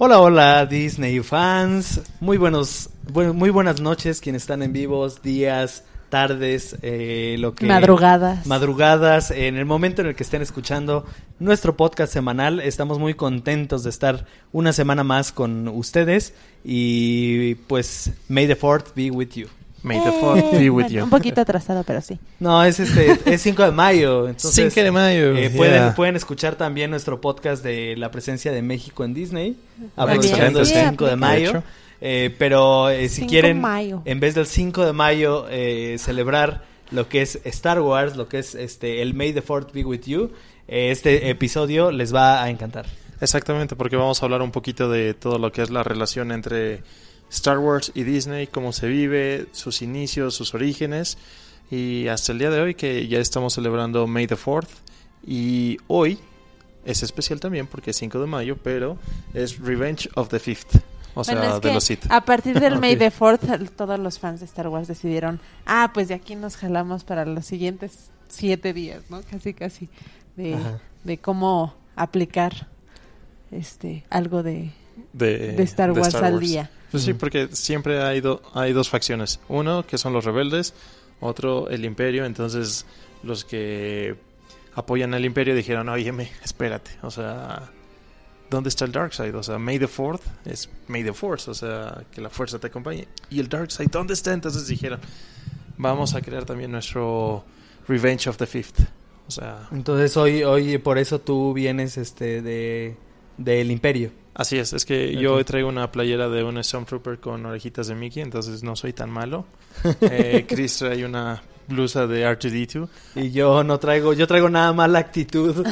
Hola, hola Disney fans, muy buenas noches quienes están en vivos, días, tardes, madrugadas, en el momento en el que estén escuchando nuestro podcast semanal. Estamos muy contentos de estar una semana más con ustedes y pues May the 4th be with you. May the 4th be with you. Un poquito atrasado, pero sí. No, es 5 de mayo. Entonces, 5 de mayo. Pueden escuchar también nuestro podcast de la presencia de México en Disney, aprovechando el 5 de mayo. Pero si quieren, en vez del 5 de mayo, celebrar lo que es Star Wars, lo que es el May the 4th be with you, este episodio les va a encantar. Exactamente, porque vamos a hablar un poquito de todo lo que es la relación entre Star Wars y Disney, cómo se vive, sus inicios, sus orígenes, y hasta el día de hoy que ya estamos celebrando May the 4th, y hoy es especial también porque es 5 de mayo, pero es Revenge of the 5th, o sea, de los Sith. A partir del May the 4th, todos los fans de Star Wars decidieron, pues de aquí nos jalamos para los siguientes 7 días, ¿no? Casi, de cómo aplicar algo de Star Wars al día. Pues sí, porque siempre hay dos facciones. Uno, que son los rebeldes, otro, el Imperio. Entonces, los que apoyan al Imperio dijeron, óyeme, espérate, o sea, ¿dónde está el Darkseid? O sea, May the 4th es May the Force, o sea, que la fuerza te acompañe. ¿Y el Darkseid dónde está? Entonces dijeron, vamos a crear también nuestro Revenge of the 5th. O sea, entonces hoy por eso tú vienes del Imperio. Así es que okay. Yo traigo una playera de un Stormtrooper con orejitas de Mickey, entonces no soy tan malo. Chris trae una blusa de R2-D2. Y yo traigo nada más la actitud.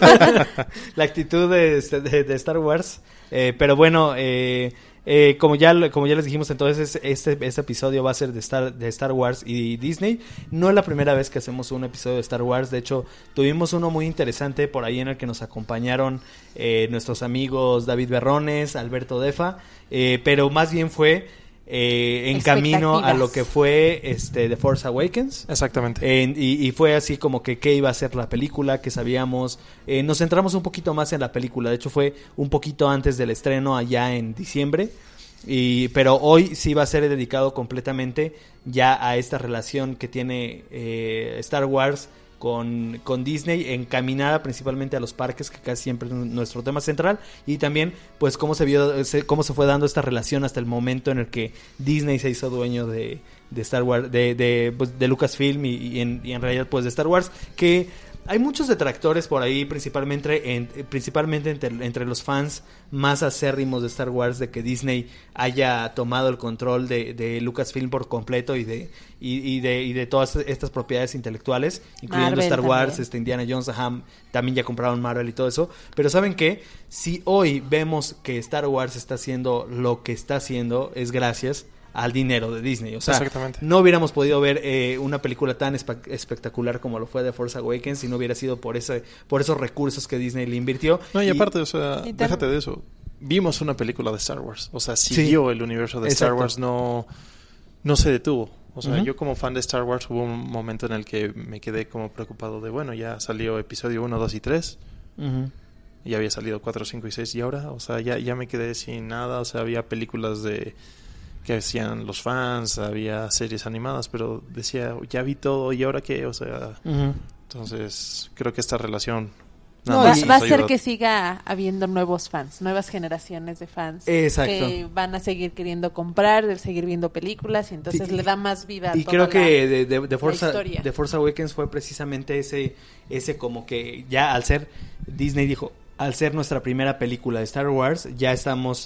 La actitud de Star Wars. Pero bueno, como ya les dijimos, entonces este episodio va a ser de Star Wars y Disney. No es la primera vez que hacemos un episodio de Star Wars. De hecho, tuvimos uno muy interesante por ahí en el que nos acompañaron nuestros amigos David Berrones, Alberto Defa, pero más bien fue en camino a lo que fue The Force Awakens. Exactamente. Y fue así como que qué iba a ser la película, que sabíamos. Nos centramos un poquito más en la película. De hecho fue un poquito antes del estreno, allá en diciembre. Pero hoy sí va a ser dedicado completamente ya a esta relación que tiene Star Wars con Disney, encaminada principalmente a los parques, que casi siempre es nuestro tema central, y también pues cómo se fue dando esta relación hasta el momento en el que Disney se hizo dueño de Star Wars, de Lucasfilm y en realidad pues de Star Wars, que hay muchos detractores por ahí, principalmente entre los fans más acérrimos de Star Wars, de que Disney haya tomado el control de Lucasfilm por completo y de todas estas propiedades intelectuales, incluyendo Marvel Star Wars, también. Indiana Jones, también ya compraron Marvel y todo eso. Pero ¿saben qué? Si hoy vemos que Star Wars está haciendo lo que está haciendo, es gracias al dinero de Disney. O sea, no hubiéramos podido ver una película tan espectacular como lo fue The Force Awakens si no hubiera sido por esos recursos que Disney le invirtió. No, y aparte, o sea, déjate de eso. Vimos una película de Star Wars. O sea, siguió el universo de Star Wars, no se detuvo. O sea, yo como fan de Star Wars hubo un momento en el que me quedé como preocupado de, bueno, ya salió episodio 1, 2 y 3. Y había salido 4, 5 y 6 y ahora, o sea, ya me quedé sin nada. O sea, había películas que hacían los fans, había series animadas, pero decía, ya vi todo, ¿y ahora qué? O sea, entonces creo que esta relación va a hacer que siga habiendo nuevos fans, nuevas generaciones de fans. Exacto. Que van a seguir queriendo comprar, seguir viendo películas, y entonces le da más vida a y toda creo que The Force Awakens fue precisamente ese como que ya Disney dijo, al ser nuestra primera película de Star Wars, ya estamos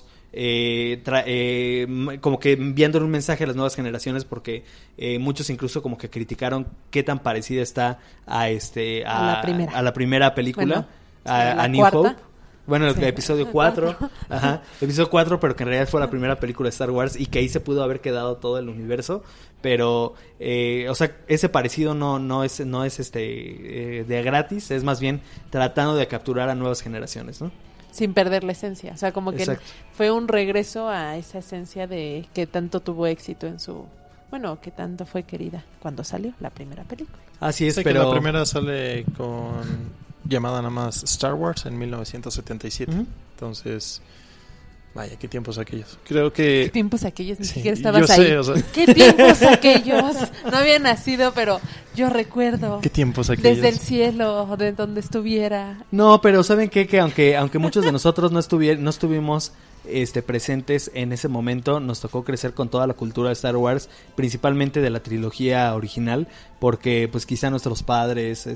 como que enviándole un mensaje a las nuevas generaciones, porque muchos incluso como que criticaron qué tan parecida está a la primera película, bueno, a New Hope. Bueno, el episodio 4, episodio 4, pero que en realidad fue la primera película de Star Wars y que ahí se pudo haber quedado todo el universo, pero o sea, ese parecido no es de gratis, es más bien tratando de capturar a nuevas generaciones, ¿no? Sin perder la esencia, o sea, como que fue un regreso a esa esencia de que tanto tuvo éxito que tanto fue querida cuando salió la primera película. Así es, pero la primera sale llamada nada más Star Wars en 1977. Entonces, Vaya, qué tiempos aquellos. Creo que... ¿Qué tiempos aquellos? Ni sí, siquiera estabas ahí. Sé, o sea... ¿Qué tiempos aquellos? No había nacido, pero yo recuerdo. ¿Qué tiempos aquellos? Desde el cielo, de donde estuviera. No, pero ¿saben qué? Que aunque muchos de nosotros no estuvimos presentes en ese momento, nos tocó crecer con toda la cultura de Star Wars, principalmente de la trilogía original, porque pues quizá nuestros padres,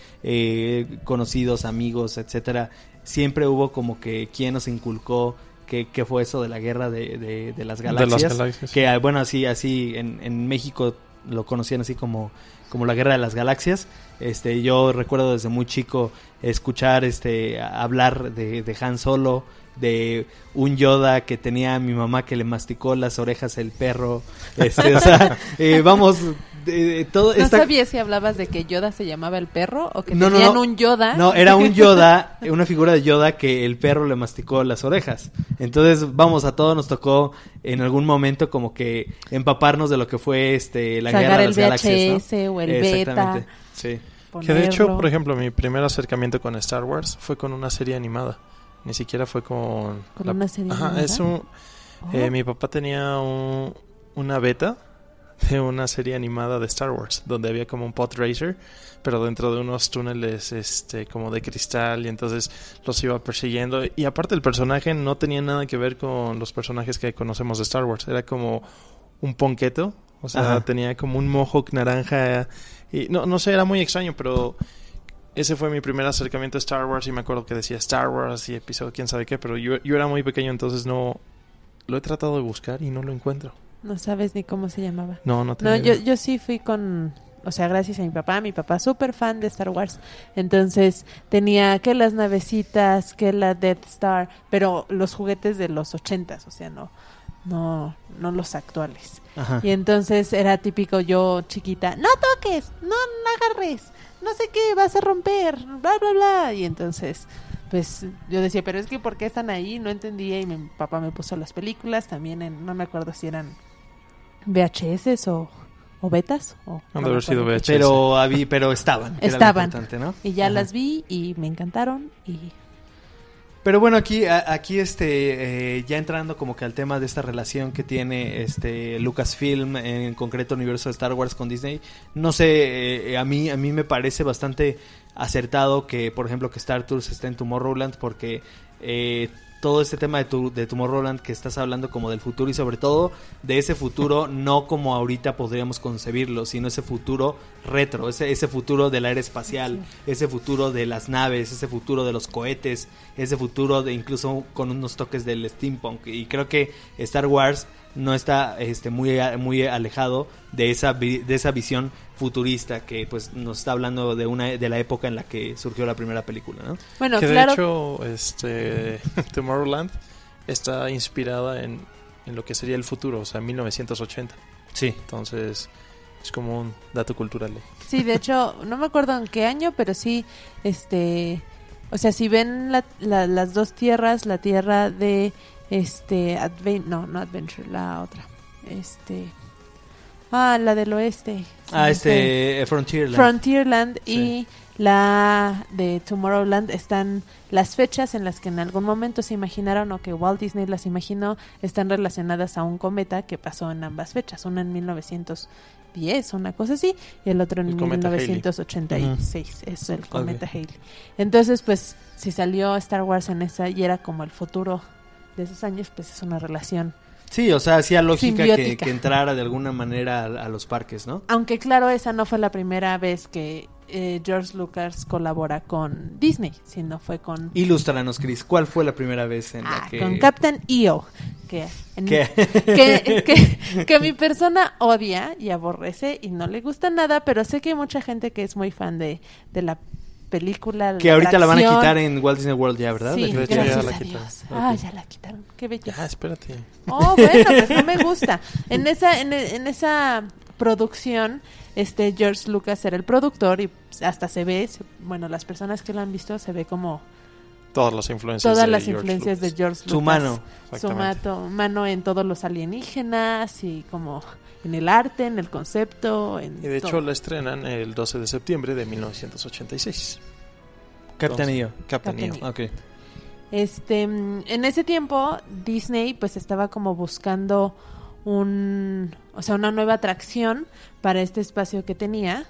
conocidos, amigos, etcétera, siempre hubo como que quien nos inculcó que fue eso de la guerra de las galaxias. De las galaxias. Que bueno, así en México lo conocían así como la guerra de las galaxias. Yo recuerdo desde muy chico escuchar hablar de Han Solo, de un Yoda que tenía a mi mamá que le masticó las orejas el perro, o sea, vamos, todo ¿No sabías si hablabas de que Yoda se llamaba el perro o que tenían un Yoda? No, era un Yoda, una figura de Yoda que el perro le masticó las orejas. Entonces, vamos, a todos nos tocó en algún momento como que empaparnos de lo que fue la guerra de las galaxias, ¿no? O el beta. Sí. Ponerlo. Que de hecho, por ejemplo, mi primer acercamiento con Star Wars fue con una serie animada. Ni siquiera fue con una serie animada. Mi papá tenía una beta de una serie animada de Star Wars, donde había como un pod racer, pero dentro de unos túneles como de cristal, y entonces los iba persiguiendo. Y aparte el personaje no tenía nada que ver con los personajes que conocemos de Star Wars. Era como un ponqueto, o sea, ajá, tenía como un mohawk naranja, y no sé, era muy extraño, pero ese fue mi primer acercamiento a Star Wars. Y me acuerdo que decía Star Wars y episodio quién sabe qué, pero yo era muy pequeño, entonces no lo he tratado de buscar y no lo encuentro. No sabes ni cómo se llamaba. No, yo sí fui con, o sea, gracias a mi papá súper fan de Star Wars, entonces tenía que las navecitas, que la Death Star, pero los juguetes de los 80s, o sea, no los actuales. Ajá. Y entonces era típico yo chiquita, no toques, no agarres, no sé qué, vas a romper, bla bla bla, y entonces pues yo decía, pero es que ¿por qué están ahí? No entendía, y mi papá me puso las películas también no me acuerdo si eran VHS o betas o han de haber sido VHS, pero estaban, ¿no? Y ya las vi y me encantaron. Pero bueno, aquí ya entrando como que al tema de esta relación que tiene Lucasfilm, en concreto el universo de Star Wars con Disney, no sé, a mí me parece bastante acertado que, por ejemplo, que Star Tours esté en Tomorrowland, porque todo este tema de Tomorrowland que estás hablando como del futuro, y sobre todo de ese futuro no como ahorita podríamos concebirlo, sino ese futuro retro, ese futuro de la era espacial, sí, ese futuro de las naves, ese futuro de los cohetes, ese futuro de incluso con unos toques del steampunk. Y creo que Star Wars no está muy alejado de esa visión futurista que pues nos está hablando de la época en la que surgió la primera película, ¿no? Bueno, que claro. De hecho Tomorrowland está inspirada en lo que sería el futuro, o sea, 1980. Sí. Entonces es como un dato cultural. Sí, de hecho, no me acuerdo en qué año, pero sí, o sea, si ven las dos tierras, la tierra de no Adventure, la otra, la del oeste. Frontierland, sí. Y la de Tomorrowland están las fechas en las que en algún momento se imaginaron, o que Walt Disney las imaginó, están relacionadas a un cometa que pasó en ambas fechas, una en 1910, una cosa así, y el otro en 1986, es el cometa Halley. Entonces, pues, si salió Star Wars en esa y era como el futuro de esos años, pues es una relación. Sí, o sea, hacía lógica que entrara de alguna manera a los parques, ¿no? Aunque claro, esa no fue la primera vez que George Lucas colabora con Disney, sino fue con... Ilústranos, Chris, ¿cuál fue la primera vez en la que...? Con Captain EO, que mi persona odia y aborrece y no le gusta nada, pero sé que hay mucha gente que es muy fan de la película, que ahorita la van a quitar en Walt Disney World ya, ¿verdad? Sí, gracias ya la a Dios. Okay. Ya la quitaron. Qué bello. Ya, espérate. Oh, bueno, pues no me gusta. En esa producción, George Lucas era el productor, y hasta se ve, bueno, las personas que lo han visto, se ve como todas las influencias de George Lucas. Su mano. Su mano en todos los alienígenas, y como en el arte, en el concepto, y de hecho la estrenan el 12 de septiembre de 1986. Captain EO. Captain EO. Okay. En ese tiempo Disney pues estaba como buscando una nueva atracción para este espacio que tenía.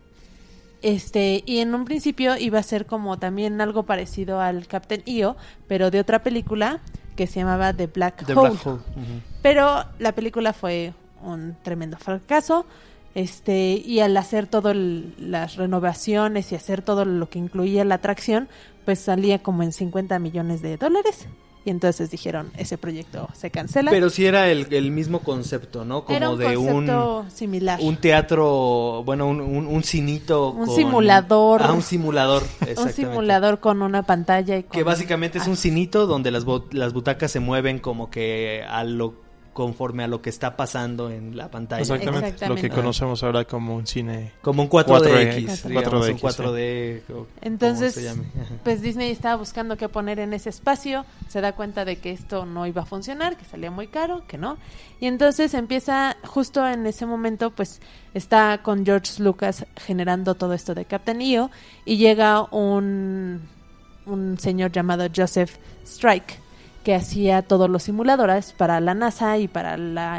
Y en un principio iba a ser como también algo parecido al Captain EO, pero de otra película que se llamaba The Black Hole. Uh-huh. Pero la película fue un tremendo fracaso. Y al hacer todas las renovaciones y hacer todo lo que incluía la atracción, pues salía como en $50 millones. Y entonces dijeron, ese proyecto se cancela. Pero sí era el mismo concepto, ¿no? Como era un de concepto similar. Un teatro, bueno, un cinito. Un simulador. Un simulador, exactamente. Un simulador con una pantalla. Que básicamente es un cinito donde las butacas se mueven como que conforme a lo que está pasando en la pantalla. Exactamente. Lo que conocemos ahora como un cine. Como un 4DX, digamos, un 4D. Entonces, pues Disney estaba buscando qué poner en ese espacio, se da cuenta de que esto no iba a funcionar, que salía muy caro, que no. Y entonces empieza, justo en ese momento, pues está con George Lucas generando todo esto de Captain EO, y llega un señor llamado Joseph Strike, que hacía todos los simuladores para la NASA y para la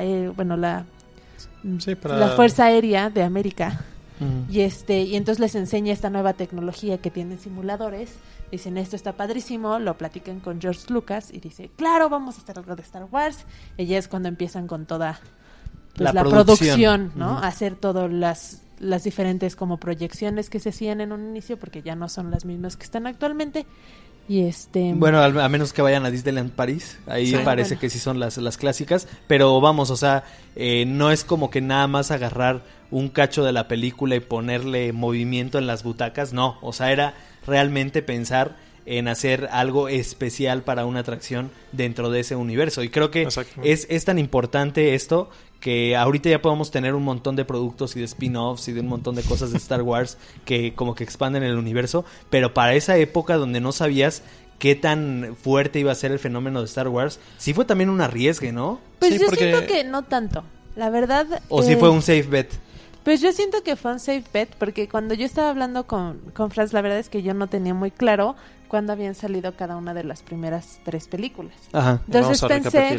Fuerza Aérea de América. Uh-huh. Y entonces les enseña esta nueva tecnología que tienen simuladores. Dicen, esto está padrísimo, lo platican con George Lucas y dice, claro, vamos a hacer algo de Star Wars. Y ya es cuando empiezan con toda la producción, ¿no? Uh-huh. Hacer todas las diferentes como proyecciones que se hacían en un inicio, porque ya no son las mismas que están actualmente. Y bueno, a menos que vayan a Disneyland París, ahí sí, parece que sí son las clásicas, pero vamos, o sea, no es como que nada más agarrar un cacho de la película y ponerle movimiento en las butacas, no, o sea, era realmente pensar en hacer algo especial para una atracción dentro de ese universo, y creo que es tan importante esto que ahorita ya podemos tener un montón de productos y de spin-offs y de un montón de cosas de Star Wars que como que expanden el universo, pero para esa época donde no sabías qué tan fuerte iba a ser el fenómeno de Star Wars, sí fue también un arriesgue, ¿no? Pues sí, yo siento que no tanto, la verdad. ¿O sí fue un safe bet? Pues yo siento que fue un safe bet, porque cuando yo estaba hablando con Franz, la verdad es que yo no tenía muy claro cuándo habían salido cada una de las primeras 3 películas. Ajá. Entonces pensé,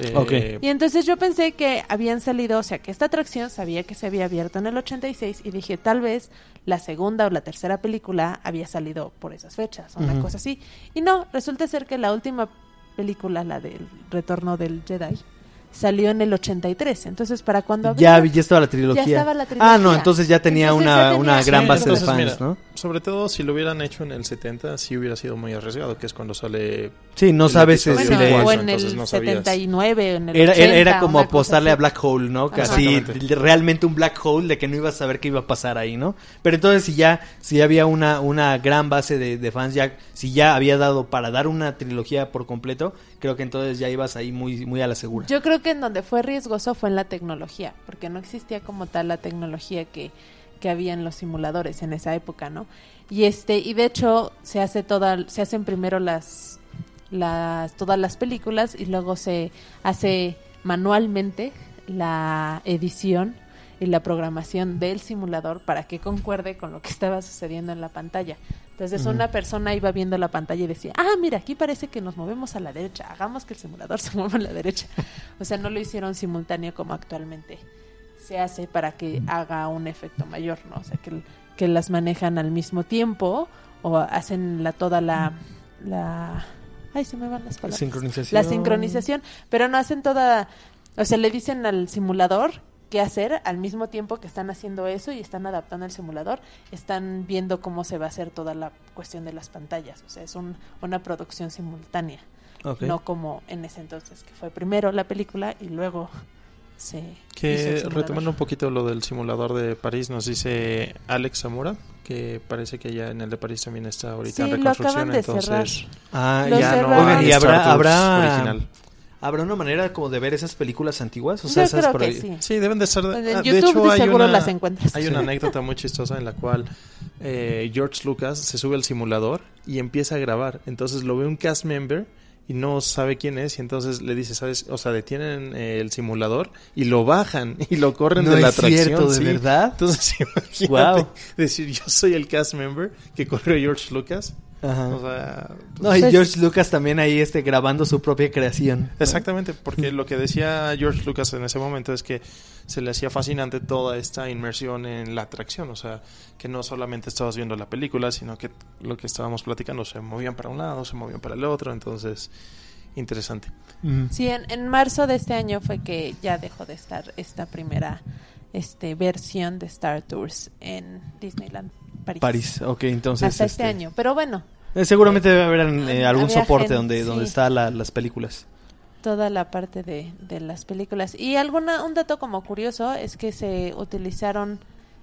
y entonces yo pensé que habían salido, o sea, que esta atracción sabía que se había abierto en el 86 y dije, tal vez la segunda o la tercera película había salido por esas fechas, o una cosa así. Y no, resulta ser que la última película, la del Retorno del Jedi, salió en el 83, entonces para cuando ya estaba la trilogía. Ah, no, entonces ya tenía una gran base de fans, mira, ¿no? Sobre todo si lo hubieran hecho en el 70, sí hubiera sido muy arriesgado, que es cuando sale. Sí, no sabes si o en el 79, en el 80, era como apostarle a Black Hole, ¿no? Casi realmente un Black Hole de que no ibas a saber qué iba a pasar ahí, ¿no? Pero entonces si había una gran base de fans, si ya había dado para dar una trilogía por completo, creo que entonces ya ibas ahí muy muy a la segura. Yo creo que en donde fue riesgoso fue en la tecnología, porque no existía como tal la tecnología que había en los simuladores en esa época, ¿no? Y y de hecho se hacen primero todas las películas y luego se hace manualmente la edición y la programación del simulador para que concuerde con lo que estaba sucediendo en la pantalla. Entonces una persona iba viendo la pantalla y decía, mira, aquí parece que nos movemos a la derecha, hagamos que el simulador se mueva a la derecha. O sea, no lo hicieron simultáneo como actualmente se hace para que haga un efecto mayor, ¿no? O sea, que las manejan al mismo tiempo o hacen ay, se me van las palabras. La sincronización, pero no hacen o sea, le dicen al simulador qué hacer al mismo tiempo que están haciendo eso y están adaptando el simulador, están viendo cómo se va a hacer toda la cuestión de las pantallas, o sea, es una producción simultánea, no como en ese entonces, que fue primero la película y luego que retomando un poquito lo del simulador de París, nos dice Alex Zamora que parece que ya en el de París también está ahorita en reconstrucción, entonces Oigan, y ¿habrá una manera como de ver esas películas antiguas? O sea, yo creo que sí. Deben de estar. En YouTube seguro las encuentras. Hay una anécdota muy chistosa en la cual George Lucas se sube al simulador y empieza a grabar. Entonces lo ve un cast member y no sabe quién es, y entonces le dice, ¿sabes? O sea, detienen el simulador y lo bajan y lo corren de la atracción. ¿No es cierto, de verdad? Entonces, imagínate decir, yo soy el cast member que corrió George Lucas. Ajá. O sea, no, y George Lucas también ahí grabando su propia creación. Exactamente, porque lo que decía George Lucas en ese momento es que se le hacía fascinante toda esta inmersión en la atracción, o sea, que no solamente estabas viendo la película, sino que lo que estábamos platicando, se movían para un lado, se movían para el otro, entonces, interesante. Sí, en marzo de este año fue que ya dejó de estar esta primera versión de Star Tours en Disneyland París. Ok, entonces... Hasta este año, pero bueno. Seguramente debe haber algún soporte gente, donde están las películas. Toda la parte de las películas. Y un dato como curioso es que se utilizaron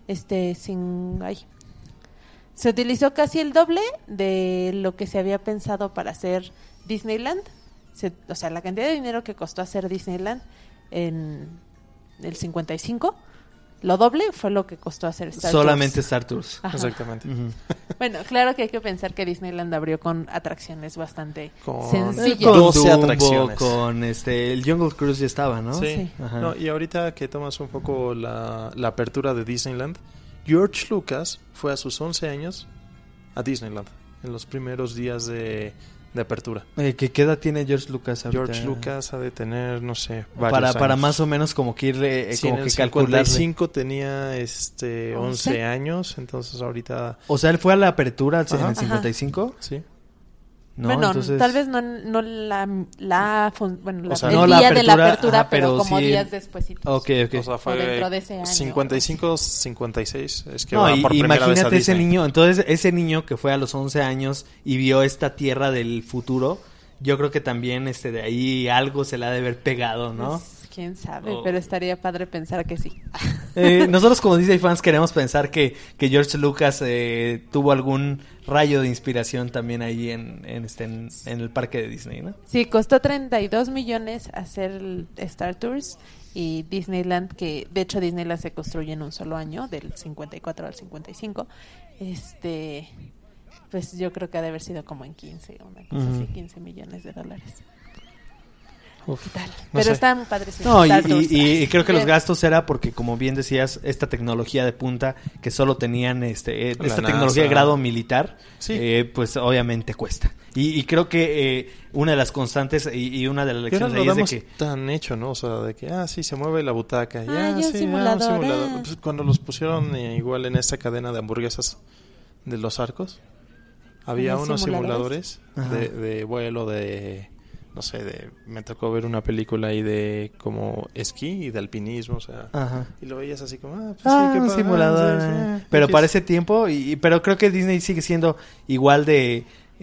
se utilizó casi el doble de lo que se había pensado para hacer Disneyland. O sea, la cantidad de dinero que costó hacer Disneyland en el 55, lo doble fue lo que costó hacer Star solamente Tours. Star Tours. Ajá. Exactamente. Bueno, claro que hay que pensar que Disneyland abrió con atracciones bastante con sencillas. 12 atracciones. Con el Jungle Cruise ya estaba, ¿no? Sí. Ajá. No, y ahorita que tomas un poco la apertura de Disneyland, George Lucas fue a sus 11 años a Disneyland en los primeros días de apertura. ¿Qué edad tiene George Lucas ahorita? George Lucas ha de tener, no sé, varios para años. más o menos como que irle, Sí, como en que el calcularle. 55 tenía 11 años, entonces ahorita... O sea, él fue a la apertura en Ajá. el 55. Sí. No, bueno, entonces... tal vez no el no día de la apertura, apertura, ajá, pero pero como sí días despuesitos. Ok. O sea, fue dentro de ese año. 55, 56. Es que No, va por primera vez a imagínate ese Disney. niño. Entonces, ese niño que fue a los 11 años y vio esta tierra del futuro, yo creo que también de ahí algo se le ha de haber pegado, ¿no? Pues, quién sabe, pero estaría padre pensar que sí. Nosotros como Disney fans queremos pensar que George Lucas tuvo algún rayo de inspiración también ahí en el parque de Disney, ¿no? Sí, costó 32 millones hacer el Star Tours y Disneyland, que de hecho Disneyland se construye en un solo año, del 54 al 55, pues yo creo que ha de haber sido como en 15, una cosa así, 15 millones de dólares. Uf, Tal. no Pero sé. están padres. No, y creo que los gastos era porque, como bien decías, esta tecnología de punta que solo tenían esta tecnología de grado militar, Sí. pues obviamente cuesta. Y creo que una de las constantes y una de las Y ahora lecciones lo ahí es de damos que... tan hecho, ¿no? O sea, de que, sí, se mueve la butaca. Y Ya, un sí, simulador, un simulador. Pues, cuando los pusieron igual en esta cadena de hamburguesas de los Arcos, había ¿Había unos simuladores? simuladores de vuelo, no sé, me tocó ver una película ahí de como esquí y de alpinismo, o sea, Ajá. y lo veías así como, pues Ah, sí, qué un padre, simulador. sí. Pero X. para ese tiempo, pero creo que Disney sigue siendo igual de,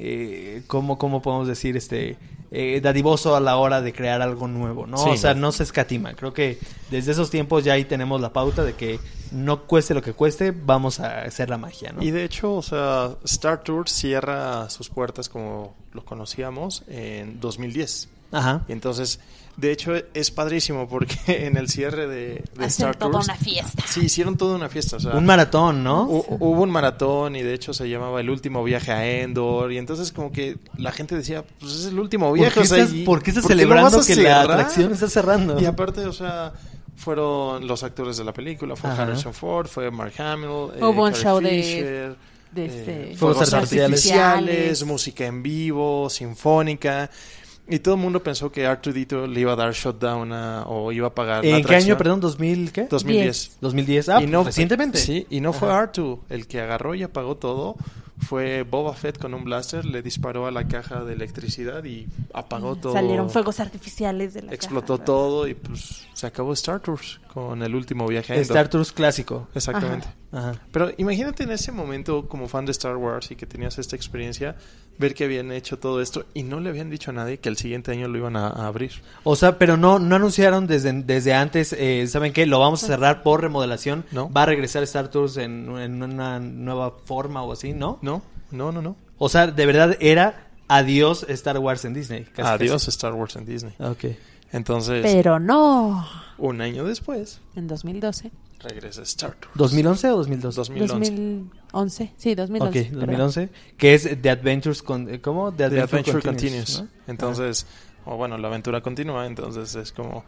¿cómo podemos decir? Dadivoso a la hora de crear algo nuevo, ¿no? Sí, o sea, no. no se escatima. Creo que desde esos tiempos ya ahí tenemos la pauta de que no cueste lo que cueste, vamos a hacer la magia, ¿no? Y de hecho, o sea, Star Tours cierra sus puertas como lo conocíamos en 2010. Ajá. Y entonces, de hecho, es padrísimo porque en el cierre de hacer Star toda Tours... una fiesta. Sí, hicieron toda una fiesta. O sea, Un maratón, ¿no? Hubo un maratón y de hecho se llamaba El Último Viaje a Endor. Y entonces como que la gente decía, pues es el último viaje. ¿Por qué estás ¿por qué celebrando lo vas a que la cerrar? atracción está cerrando? Y aparte, o sea, fueron los actores de la película. Fue Ajá. Harrison Ford, fue Mark Hamill, Hubo un Carrie show Fisher, de fuegos artificiales, música en vivo, sinfónica. Y todo el mundo pensó que R2-D2 le iba a dar shutdown o iba a pagar la ¿En qué año, atracción. perdón? ¿2000 qué? 2010. 2010. Y no, recientemente. Sí, y no fue Ajá. R2 el que agarró y apagó todo. Fue Boba Fett con un blaster, le disparó a la caja de electricidad y apagó todo. Salieron fuegos artificiales de la Explotó caja. todo y pues se acabó Star Tours con El Último Viaje a Endor. Star Tours clásico. Exactamente. Ajá. Pero imagínate en ese momento como fan de Star Wars y que tenías esta experiencia, ver que habían hecho todo esto y no le habían dicho a nadie que el siguiente año lo iban a abrir. O sea, pero no anunciaron desde antes, ¿saben qué? Lo vamos a cerrar por remodelación. No. Va a regresar Star Tours en una nueva forma o así, ¿no? No. O sea, de verdad era adiós Star Wars en Disney. Casi, Adiós Star Wars en Disney. casi. Ok. Entonces, Pero no. un año después, En 2012. regresa Star Tours. ¿2011 o 2012? 2011. 2011. Sí, 2011. Ok, 2011. Que es The Adventures ¿cómo? The Adventure Continues. ¿no? Entonces, la aventura continúa, entonces es como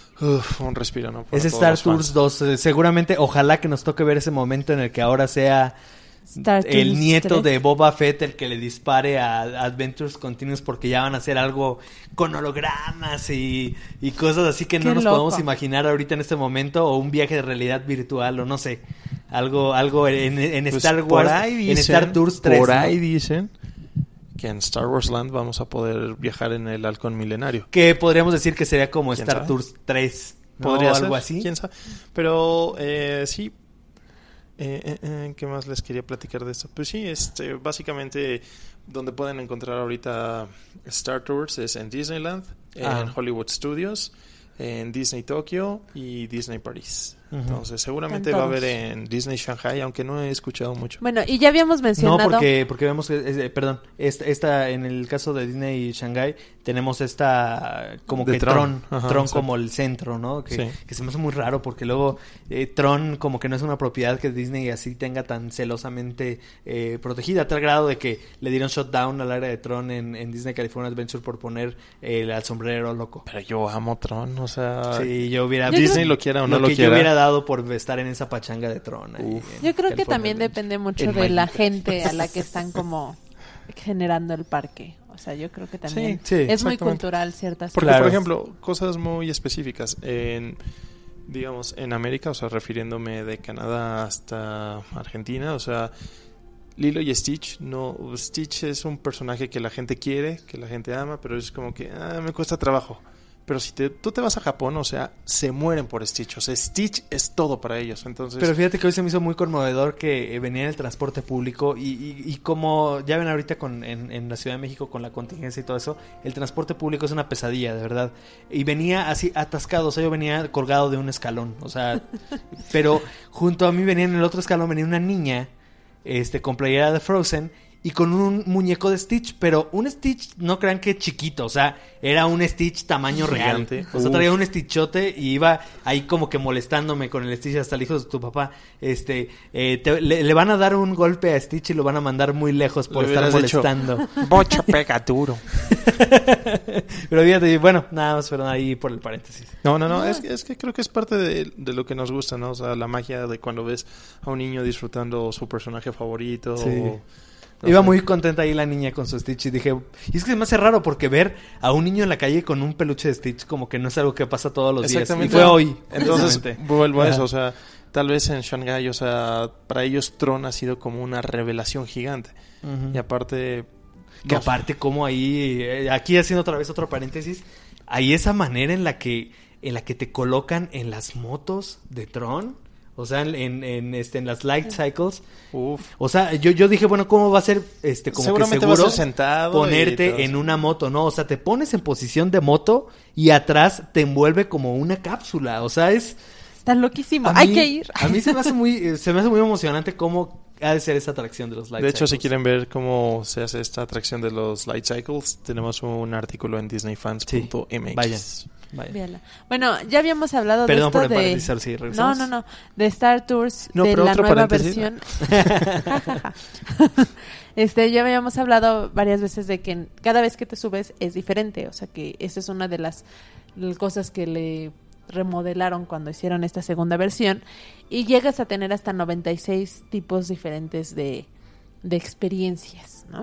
un respiro, ¿no? Para Es todos Star los fans. Tours 2. Seguramente, ojalá que nos toque ver ese momento en el que ahora sea el nieto de Boba Fett el que le dispare a Adventures Continuous, porque ya van a hacer algo con hologramas y cosas así que no nos podemos imaginar ahorita en este momento, o un viaje de realidad virtual, o no sé, algo en pues Star Wars, en Star Tours 3. Por ahí dicen que en Star Wars Land vamos a poder viajar en el halcón milenario. Que podríamos decir que sería como Star Tours 3. ¿Podría ser? Algo así. ¿Quién sabe? Pero sí. ¿Qué más les quería platicar de esto? Pues sí, básicamente donde pueden encontrar ahorita Star Tours es en Disneyland, en Hollywood Studios, en Disney Tokyo y Disney París. Entonces seguramente va a haber en Disney Shanghai, aunque no he escuchado mucho. Bueno, y ya habíamos mencionado... No, porque vemos que, perdón, esta en el caso de Disney Shanghai tenemos esta como de que Tron como el centro, ¿no? Que se me hace muy raro porque luego Tron como que no es una propiedad que Disney así tenga tan celosamente protegida, a tal grado de que le dieron shutdown al área de Tron en Disney California Adventure por poner al sombrero loco. Pero yo amo Tron, o sea... Sí, yo hubiera... Disney lo quiera o no lo quiera. Yo hubiera dado por estar en esa pachanga de Tron. Yo creo que también depende mucho de la gente a la que están como generando el parque. O sea, yo creo que también es muy cultural ciertas cosas. Porque, por ejemplo, cosas muy específicas digamos, en América, o sea, refiriéndome de Canadá hasta Argentina, o sea, Lilo y Stitch, Stitch es un personaje que la gente quiere, que la gente ama, pero es como que me cuesta trabajo. Pero si tú te vas a Japón, o sea, se mueren por Stitch. O sea, Stitch es todo para ellos. Entonces... Pero fíjate que hoy se me hizo muy conmovedor que venía en el transporte público y como ya ven ahorita en la Ciudad de México con la contingencia y todo eso, el transporte público es una pesadilla, de verdad. Y venía así atascado, o sea, yo venía colgado de un escalón, o sea, pero junto a mí venía en el otro escalón, venía una niña con playera de Frozen y con un muñeco de Stitch, pero un Stitch, no crean que chiquito, o sea, era un Stitch tamaño gigante. Real. O sea, traía un Stitchote y iba ahí como que molestándome con el Stitch, hasta el hijo de tu papá. Le van a dar un golpe a Stitch y lo van a mandar muy lejos por estar molestando. Bocho pega duro. Pero fíjate, bueno, nada más, perdón, ahí por el paréntesis. No, es que creo que es parte de lo que nos gusta, ¿no? O sea, la magia de cuando ves a un niño disfrutando su personaje favorito. Sí. Iba muy contenta ahí la niña con su Stitch y dije... Y es que se me hace raro porque ver a un niño en la calle con un peluche de Stitch como que no es algo que pasa todos los días. Y fue hoy. Entonces, vuelvo a eso, o sea... Tal vez en Shanghái, o sea, para ellos Tron ha sido como una revelación gigante. Y aparte... Que aparte como ahí... aquí haciendo otra vez otro paréntesis... Hay esa manera en la que te colocan en las motos de Tron... O sea, en las light cycles. Uf. O sea, yo dije, bueno, ¿cómo va a ser como seguramente que seguro vas sentado ponerte en una moto? No, o sea, te pones en posición de moto y atrás te envuelve como una cápsula. O sea, está loquísimo. Hay que ir. A mí se me hace muy emocionante cómo ha de ser esa atracción de los light cycles. De hecho, si quieren ver cómo se hace esta atracción de los light cycles, tenemos un artículo en disneyfans.mx. Vayan. Bueno, ya habíamos hablado de esto no, de Star Tours, de la nueva versión. Ya habíamos hablado varias veces de que cada vez que te subes es diferente, o sea que esa es una de las cosas que le remodelaron cuando hicieron esta segunda versión y llegas a tener hasta 96 tipos diferentes de experiencias, ¿no?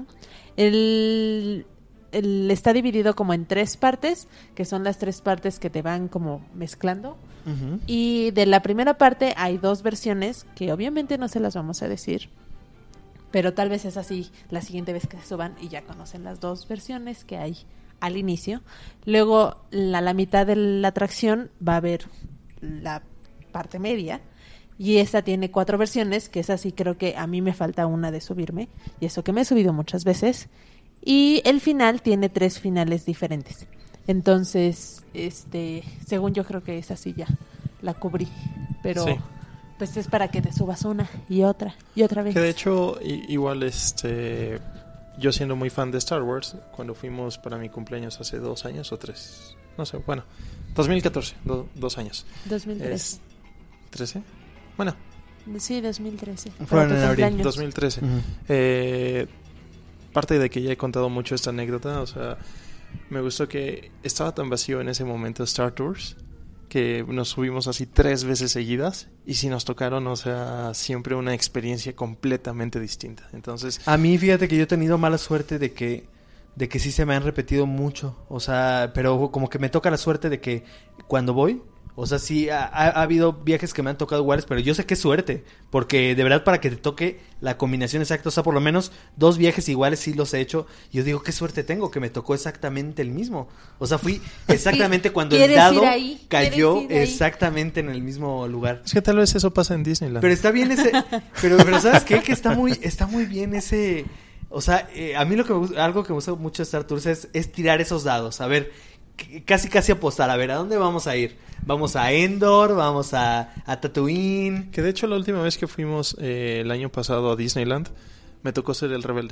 Está dividido como en 3 partes, que son las 3 partes que te van como mezclando. Uh-huh. Y de la primera parte hay 2 versiones que obviamente no se las vamos a decir, pero tal vez es así la siguiente vez que se suban y ya conocen las 2 versiones que hay al inicio. Luego a la mitad de la atracción va a haber la parte media y esta tiene 4 versiones, que es así, creo que a mí me falta una de subirme, y eso que me he subido muchas veces. Y el final tiene 3 finales diferentes. Entonces, según yo creo que esa sí ya la cubrí. Pero pues es para que te subas una y otra vez. Que de hecho, igual yo siendo muy fan de Star Wars, cuando fuimos para mi cumpleaños hace 2 años o 3, no sé, bueno, 2014, 2 años. 2013. ¿13? Bueno. Sí, 2013. Fueron en abril. 2013. Uh-huh. Parte de que ya he contado mucho esta anécdota, o sea, me gustó que estaba tan vacío en ese momento Star Tours que nos subimos así 3 veces seguidas y sí nos tocaron, o sea, siempre una experiencia completamente distinta. Entonces, a mí fíjate que yo he tenido mala suerte de que sí se me han repetido mucho, o sea, pero como que me toca la suerte de que cuando voy, o sea, sí ha habido viajes que me han tocado iguales, pero yo sé que es suerte, porque de verdad para que te toque la combinación exacta, o sea, por lo menos 2 viajes iguales sí los he hecho, y yo digo, qué suerte tengo, que me tocó exactamente el mismo, o sea, fui exactamente cuando el dado cayó exactamente en el mismo lugar. Es que tal vez eso pasa en Disneyland. Pero está bien ese, pero ¿sabes qué? Que está muy bien ese, o sea, a mí algo que me gusta mucho de Star Tours es tirar esos dados, a ver, casi apostar, a ver, ¿a dónde vamos a ir? Vamos a Endor, vamos a Tatooine. Que de hecho la última vez que fuimos el año pasado a Disneyland, me tocó ser el rebelde.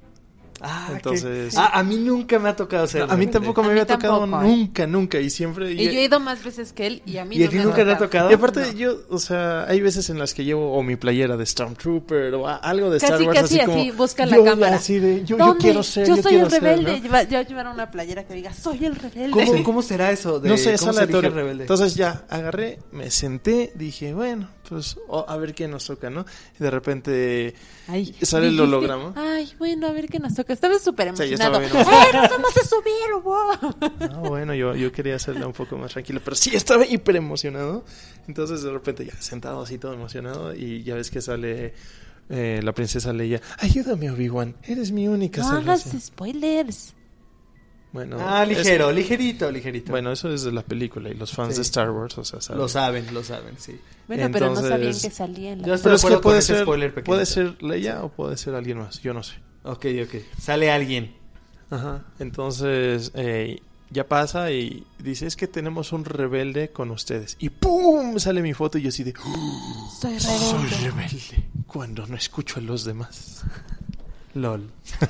Entonces... a mí nunca me ha tocado ser. A mí tampoco me había tocado nunca. Y siempre... Y yo he ido más veces que él y a mí ¿Y a ti nunca te ha tocado? Y aparte yo, o sea, hay veces en las que llevo o mi playera de Stormtrooper o algo de Star Wars. Casi así, busca la cámara. Así de, yo quiero ser, yo soy el rebelde. Ser, ¿no? Yo llevar una playera que diga, soy el rebelde. ¿Cómo será eso? No sé, es aleatorio. Rebelde? Entonces ya, agarré, me senté, dije, bueno, pues a ver qué nos toca, ¿no? Y de repente sale el holograma. Ay, bueno, a ver qué nos toca. Estaba súper emocionado. ¡Nos vamos a subir! No, bueno, yo quería hacerla un poco más tranquila, pero sí estaba hiper emocionado. Entonces de repente ya sentado así todo emocionado y ya ves que sale la princesa Leia. Ayúdame, Obi-Wan, eres mi única salvación. No hagas spoilers. Bueno, ligerito. Bueno, eso es de la película y los fans de Star Wars, o sea, saben. Lo saben, sí. Bueno, pero no sabían que salía en la... Yo estoy de acuerdo con ese spoiler pequeño. Puede ser Leia o puede ser alguien más, yo no sé. Ok. Sale alguien. Ajá, entonces ya pasa y dice, es que tenemos un rebelde con ustedes. Y ¡pum! Sale mi foto y yo así de... Soy rebelde cuando no escucho a los demás. LOL.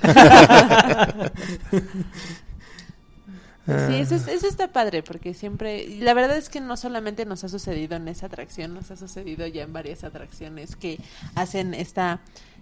Sí, eso está padre, porque siempre... La verdad es que no solamente nos ha sucedido en esa atracción, nos ha sucedido ya en varias atracciones que hacen esta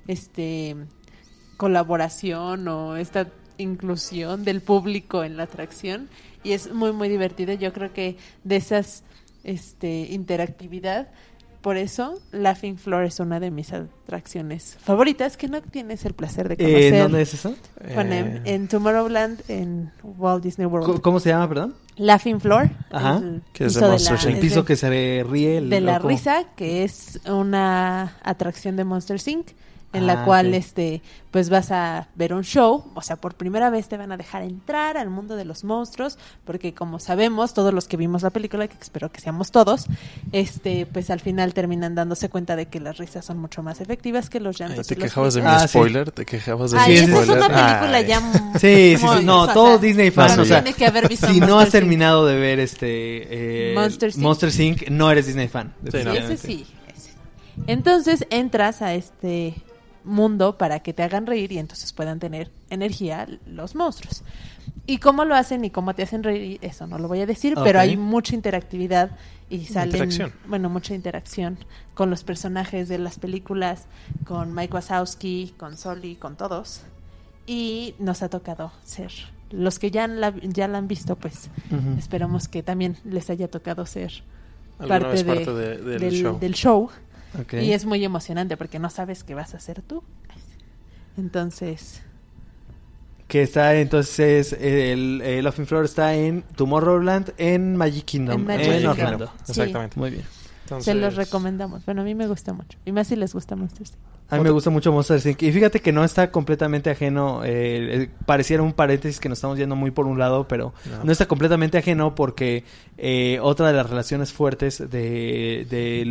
colaboración o esta inclusión del público en la atracción, y es muy muy divertido. Yo creo que de esas interactividad, por eso Laughing Floor es una de mis atracciones favoritas, que no tienes el placer de conocer. ¿Dónde es eso? En Tomorrowland, en Walt Disney World. ¿Cómo se llama, perdón? Laughing Floor. Ajá. Que es de Monster Inc. El piso que se ríe. De la risa, que es una atracción de Monster Inc. En la cual pues vas a ver un show, o sea, por primera vez te van a dejar entrar al mundo de los monstruos, porque como sabemos, todos los que vimos la película, que espero que seamos todos, pues al final terminan dándose cuenta de que las risas son mucho más efectivas que los llantos. ¿Te quejabas de mi spoiler? ¿Te quejabas de mi spoiler? spoiler? Esa es una película ya... Sí, no, todo Disney fan, o sea, tiene que haber visto si no Monster has terminado de ver Monster Inc., no eres Disney fan. Ese sí. Entonces entras a mundo para que te hagan reír y entonces puedan tener energía los monstruos. Y cómo lo hacen y cómo te hacen reír, eso no lo voy a decir, pero hay mucha interactividad y mucha interacción con los personajes de las películas, con Mike Wazowski, con Sully, con todos. Y nos ha tocado ser los que ya la han visto, pues esperamos que también les haya tocado ser parte del show. Okay. Y es muy emocionante porque no sabes qué vas a hacer tú. Entonces... Que está, entonces, el Laughing Floor está en Tomorrowland, en Magic Kingdom, en Orlando. Sí. Exactamente. Muy bien. Entonces... Se los recomendamos. Bueno, a mí me gusta mucho. Y más si les gusta Monster Inc. A mí me gusta mucho Monster Inc. Y fíjate que no está completamente ajeno. Pareciera un paréntesis que nos estamos yendo muy por un lado, pero no está completamente ajeno porque otra de las relaciones fuertes de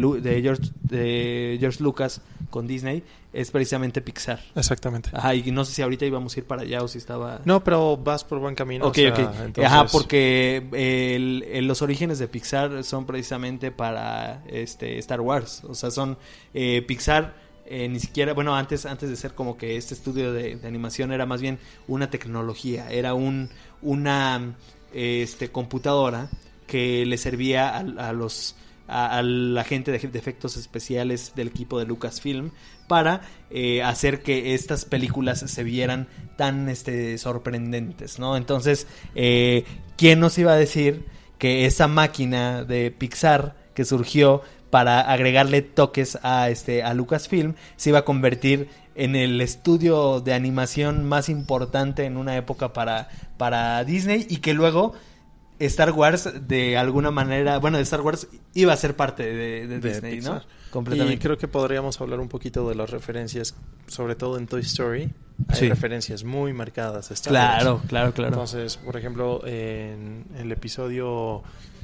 George Lucas con Disney es precisamente Pixar. Exactamente. Ajá, y no sé si ahorita íbamos a ir para allá o si estaba... No, pero vas por buen camino. Ok. Entonces... Ajá, porque los orígenes de Pixar son precisamente para Star Wars. O sea, son Pixar... ni siquiera, bueno, antes de ser como que este estudio de animación era más bien una tecnología, era una computadora que le servía a la gente de efectos especiales del equipo de Lucasfilm para hacer que estas películas se vieran tan sorprendentes, ¿no? Entonces, ¿quién nos iba a decir que esa máquina de Pixar que surgió para agregarle toques a Lucasfilm se iba a convertir en el estudio de animación más importante en una época para Disney, y que luego Star Wars de alguna manera, bueno, Star Wars iba a ser parte de Disney, Pixar, ¿no? Completamente. Y creo que podríamos hablar un poquito de las referencias, sobre todo en Toy Story. Hay referencias muy marcadas a Star Wars. Claro. Entonces, por ejemplo, en el episodio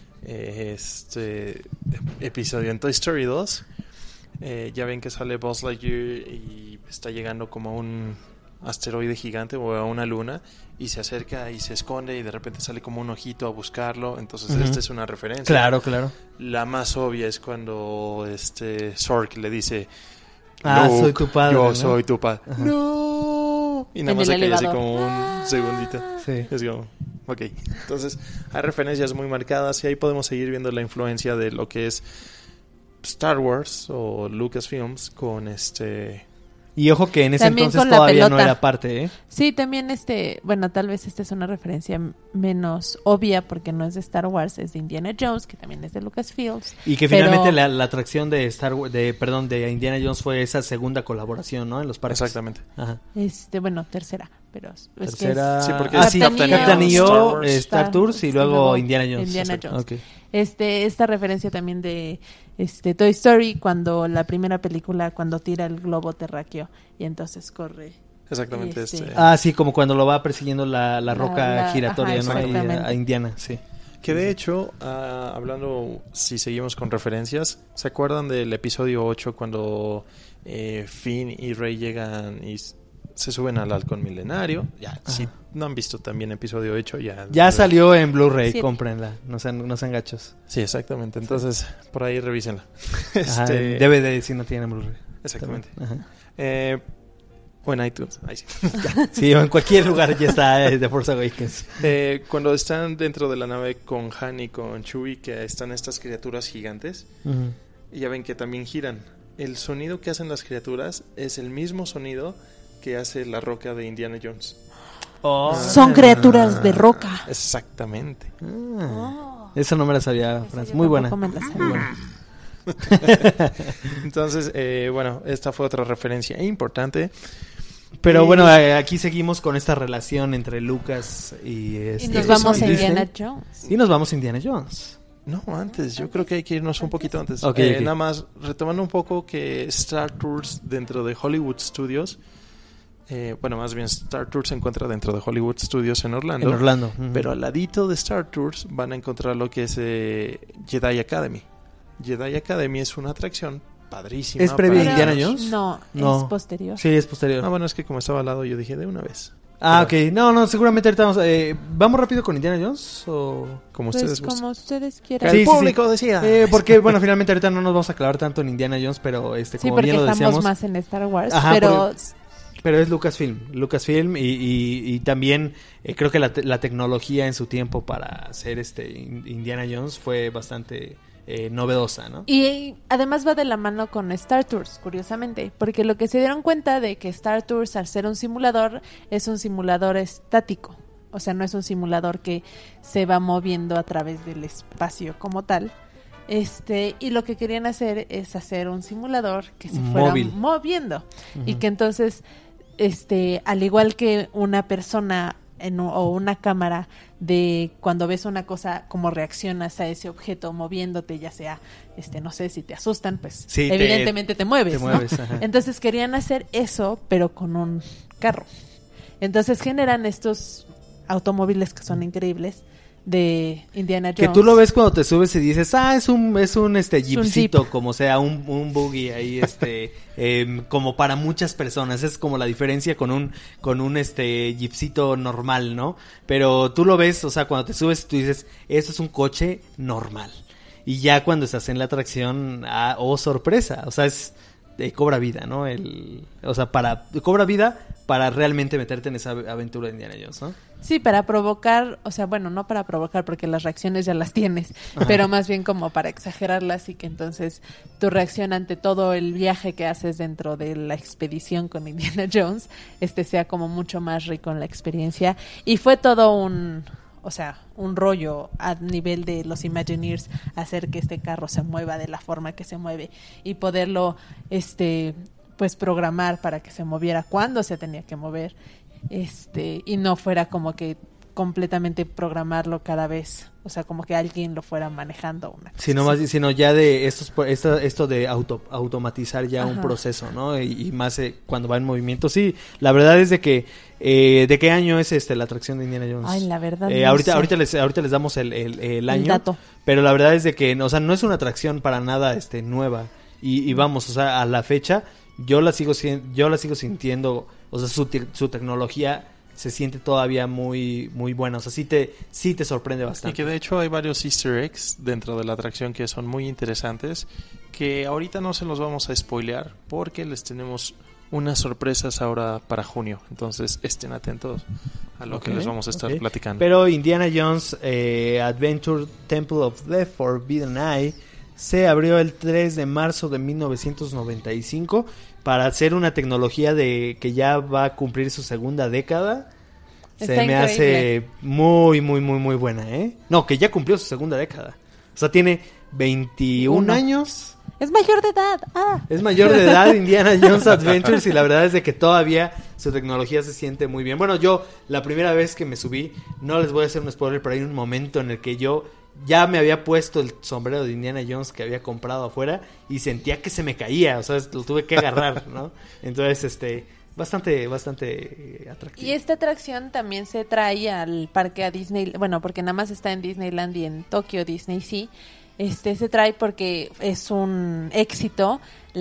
en Toy Story 2, ya ven que sale Buzz Lightyear y está llegando como a un asteroide gigante o a una luna, y se acerca y se esconde y de repente sale como un ojito a buscarlo. Entonces esta es una referencia. Claro. La más obvia es cuando Zork le dice, soy tu padre, yo ¿no? soy tu padre. No. Y nada más se queda así como un segundito. Sí. Es como, ok. Entonces hay referencias muy marcadas, y ahí podemos seguir viendo la influencia de lo que es Star Wars o Lucasfilms con Y ojo que en ese también entonces con todavía la no pelota. era parte, ¿eh? Sí, también bueno, tal vez esta es una referencia menos obvia porque no es de Star Wars, es de Indiana Jones, que también es de Lucasfilms. Y que finalmente la atracción de de Indiana Jones fue esa segunda colaboración, ¿no? En los parques. Exactamente. Ajá. Bueno, tercera, pero tercera. Sí, porque Captain EO, Star Tours y luego luego Indiana Jones. Indiana Jones. Okay. Esta referencia también de Toy Story, cuando la primera película, cuando tira el globo terráqueo y entonces corre. Exactamente. Sí, como cuando lo va persiguiendo la roca giratoria, ajá, ¿no? Y a Indiana, sí. Que de hecho, hablando, si seguimos con referencias, ¿se acuerdan del episodio 8 cuando Finn y Rey llegan y se suben al halcón milenario? Ya, si no han visto también episodio 8, ya salió en Blu-ray, sí. Cómprenla, no sean gachos. Sí, exactamente. Entonces, por ahí revísenla. DVD si no tienen Blu-ray. Exactamente. Ajá. O en iTunes. Ahí sí. Sí, o en cualquier lugar ya está The Force Awakens. Cuando están dentro de la nave con Han y con Chewie, que están estas criaturas gigantes, y ya ven que también giran. El sonido que hacen las criaturas es el mismo sonido que hace la roca de Indiana Jones. Son criaturas de roca. Exactamente. Eso no me la sabía, Franz. Muy buena. Entonces, bueno, esta fue otra referencia importante. Pero bueno, aquí seguimos con esta relación entre Lucas y nos vamos a Indiana Jones. Y nos vamos a Indiana Jones. No, antes, yo creo que hay que irnos un poquito antes. Okay. Nada más, retomando un poco que Star Tours dentro de Hollywood Studios, bueno, más bien Star Tours se encuentra dentro de Hollywood Studios en Orlando. Pero al ladito de Star Tours van a encontrar lo que es Jedi Academy. Jedi Academy es una atracción padrísima. ¿Es previa a Indiana Jones? No, es posterior. Sí, es posterior. Bueno, es que como estaba al lado yo dije de una vez. Ok. No, seguramente ahorita ¿vamos rápido con Indiana Jones o...? Como pues ustedes gusten. Como ustedes quieran. Que el público decida. Porque, bueno, finalmente ahorita no nos vamos a clavar tanto en Indiana Jones, pero como bien lo decíamos... Sí, porque estamos más en Star Wars, pero es Lucasfilm y también creo que la tecnología en su tiempo para hacer Indiana Jones fue bastante novedosa, ¿no? Y además va de la mano con Star Tours, curiosamente, porque lo que se dieron cuenta de que Star Tours, al ser un simulador, es un simulador estático, o sea, no es un simulador que se va moviendo a través del espacio como tal. Y lo que querían hacer es hacer un simulador que se fuera moviendo y que entonces al igual que una persona o una cámara, de cuando ves una cosa, cómo reaccionas a ese objeto moviéndote, ya sea no sé, si te asustan, pues sí, evidentemente te mueves, ¿no? Entonces querían hacer eso pero con un carro. Entonces generan estos automóviles que son increíbles de Indiana Jones. Que tú lo ves cuando te subes y dices, es un jeepcito, como sea, un buggy ahí, como para muchas personas. Es como la diferencia con un jeepcito normal, ¿no? Pero tú lo ves, o sea, cuando te subes tú dices, eso es un coche normal. Y ya cuando estás en la atracción, sorpresa, o sea, cobra vida, ¿no? Cobra vida para realmente meterte en esa aventura de Indiana Jones, ¿no? Sí, para provocar, o sea, bueno, no para provocar porque las reacciones ya las tienes, pero más bien como para exagerarlas y que entonces tu reacción ante todo el viaje que haces dentro de la expedición con Indiana Jones, sea como mucho más rico en la experiencia. Y fue todo o sea, un rollo a nivel de los Imagineers, hacer que este carro se mueva de la forma que se mueve y poderlo, pues programar para que se moviera cuando se tenía que mover, y no fuera como que completamente programarlo cada vez, o sea, como que alguien lo fuera manejando sino ya de esto de automatizar ya un proceso, ¿no? Y más cuando va en movimiento. Sí, la verdad es de que ¿de qué año es la atracción de Indiana Jones? Ay, la verdad ahorita les damos el año, dato. Pero la verdad es de que, o sea, no es una atracción para nada nueva y vamos, o sea, a la fecha yo la sigo sintiendo, o sea, su tecnología se siente todavía muy muy buena, o sea, sí te sorprende bastante. Y que de hecho hay varios easter eggs dentro de la atracción que son muy interesantes, que ahorita no se los vamos a spoilear porque les tenemos unas sorpresas ahora para junio, entonces estén atentos a lo que les vamos a estar platicando. Pero Indiana Jones Adventure Temple of the Forbidden Eye se abrió el 3 de marzo de 1995 para hacer una tecnología que ya va a cumplir su segunda década. Está se me increíble. hace muy, muy, muy, muy buena, ¿eh? No, que ya cumplió su segunda década. O sea, tiene 21 años. Es mayor de edad. Es mayor de edad Indiana Jones Adventures y la verdad es de que todavía su tecnología se siente muy bien. Bueno, yo la primera vez que me subí, no les voy a hacer un spoiler, pero hay un momento en el que yo ya me había puesto el sombrero de Indiana Jones que había comprado afuera y sentía que se me caía, o sea, lo tuve que agarrar, ¿no? Entonces, bastante atractivo. Y esta atracción también se trae al parque a Disney, bueno, porque nada más está en Disneyland y en Tokio Disney Sea. Se trae porque es un éxito,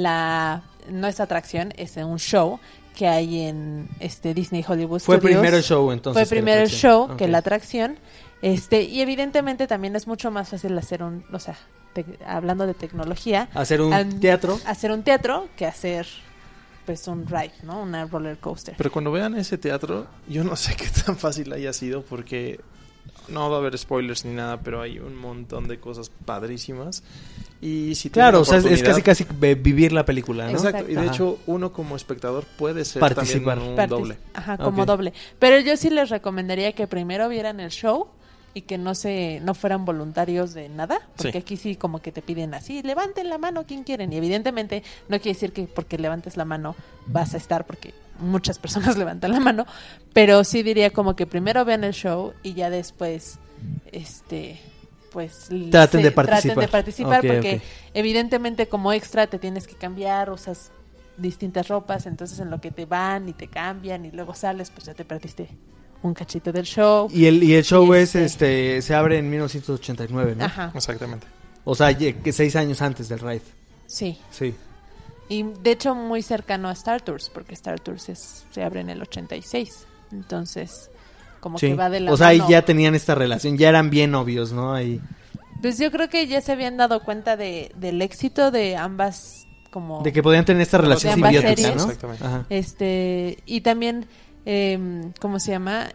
no es atracción, es un show que hay en Disney Hollywood Studios. Fue primero el show, entonces. Fue primero el show que la atracción. Y evidentemente también es mucho más fácil hacer hablando de tecnología, hacer un teatro que hacer pues un ride, ¿no? Una roller coaster. Pero cuando vean ese teatro, yo no sé qué tan fácil haya sido porque no va a haber spoilers ni nada, pero hay un montón de cosas padrísimas. Y si claro, o sea, es casi vivir la película, ¿no? Exacto. Y de hecho, uno como espectador puede ser participar también un doble. Ajá, como doble. Pero yo sí les recomendaría que primero vieran el show y que no fueran voluntarios de nada, porque aquí sí como que te piden así, levanten la mano quien quieren, y evidentemente no quiere decir que porque levantes la mano vas a estar, porque muchas personas levantan la mano, pero sí diría como que primero vean el show y ya después pues traten de participar porque evidentemente como extra te tienes que cambiar, usas distintas ropas, entonces en lo que te van y te cambian y luego sales, pues ya te perdiste un cachito del show. Y el show se abre en 1989, ¿no? Ajá. Exactamente. O sea, que 6 años antes del ride. Sí. Sí. Y de hecho muy cercano a Star Tours, porque Star Tours se abre en el 86. Entonces, como que va de la mano. O sea, ahí ya tenían esta relación, ya eran bien obvios, ¿no? Ahí. Pues yo creo que ya se habían dado cuenta del éxito de ambas, como de que podían tener esta relación simbiótica, ¿no? Exactamente. Ajá. Y también ¿cómo se llama?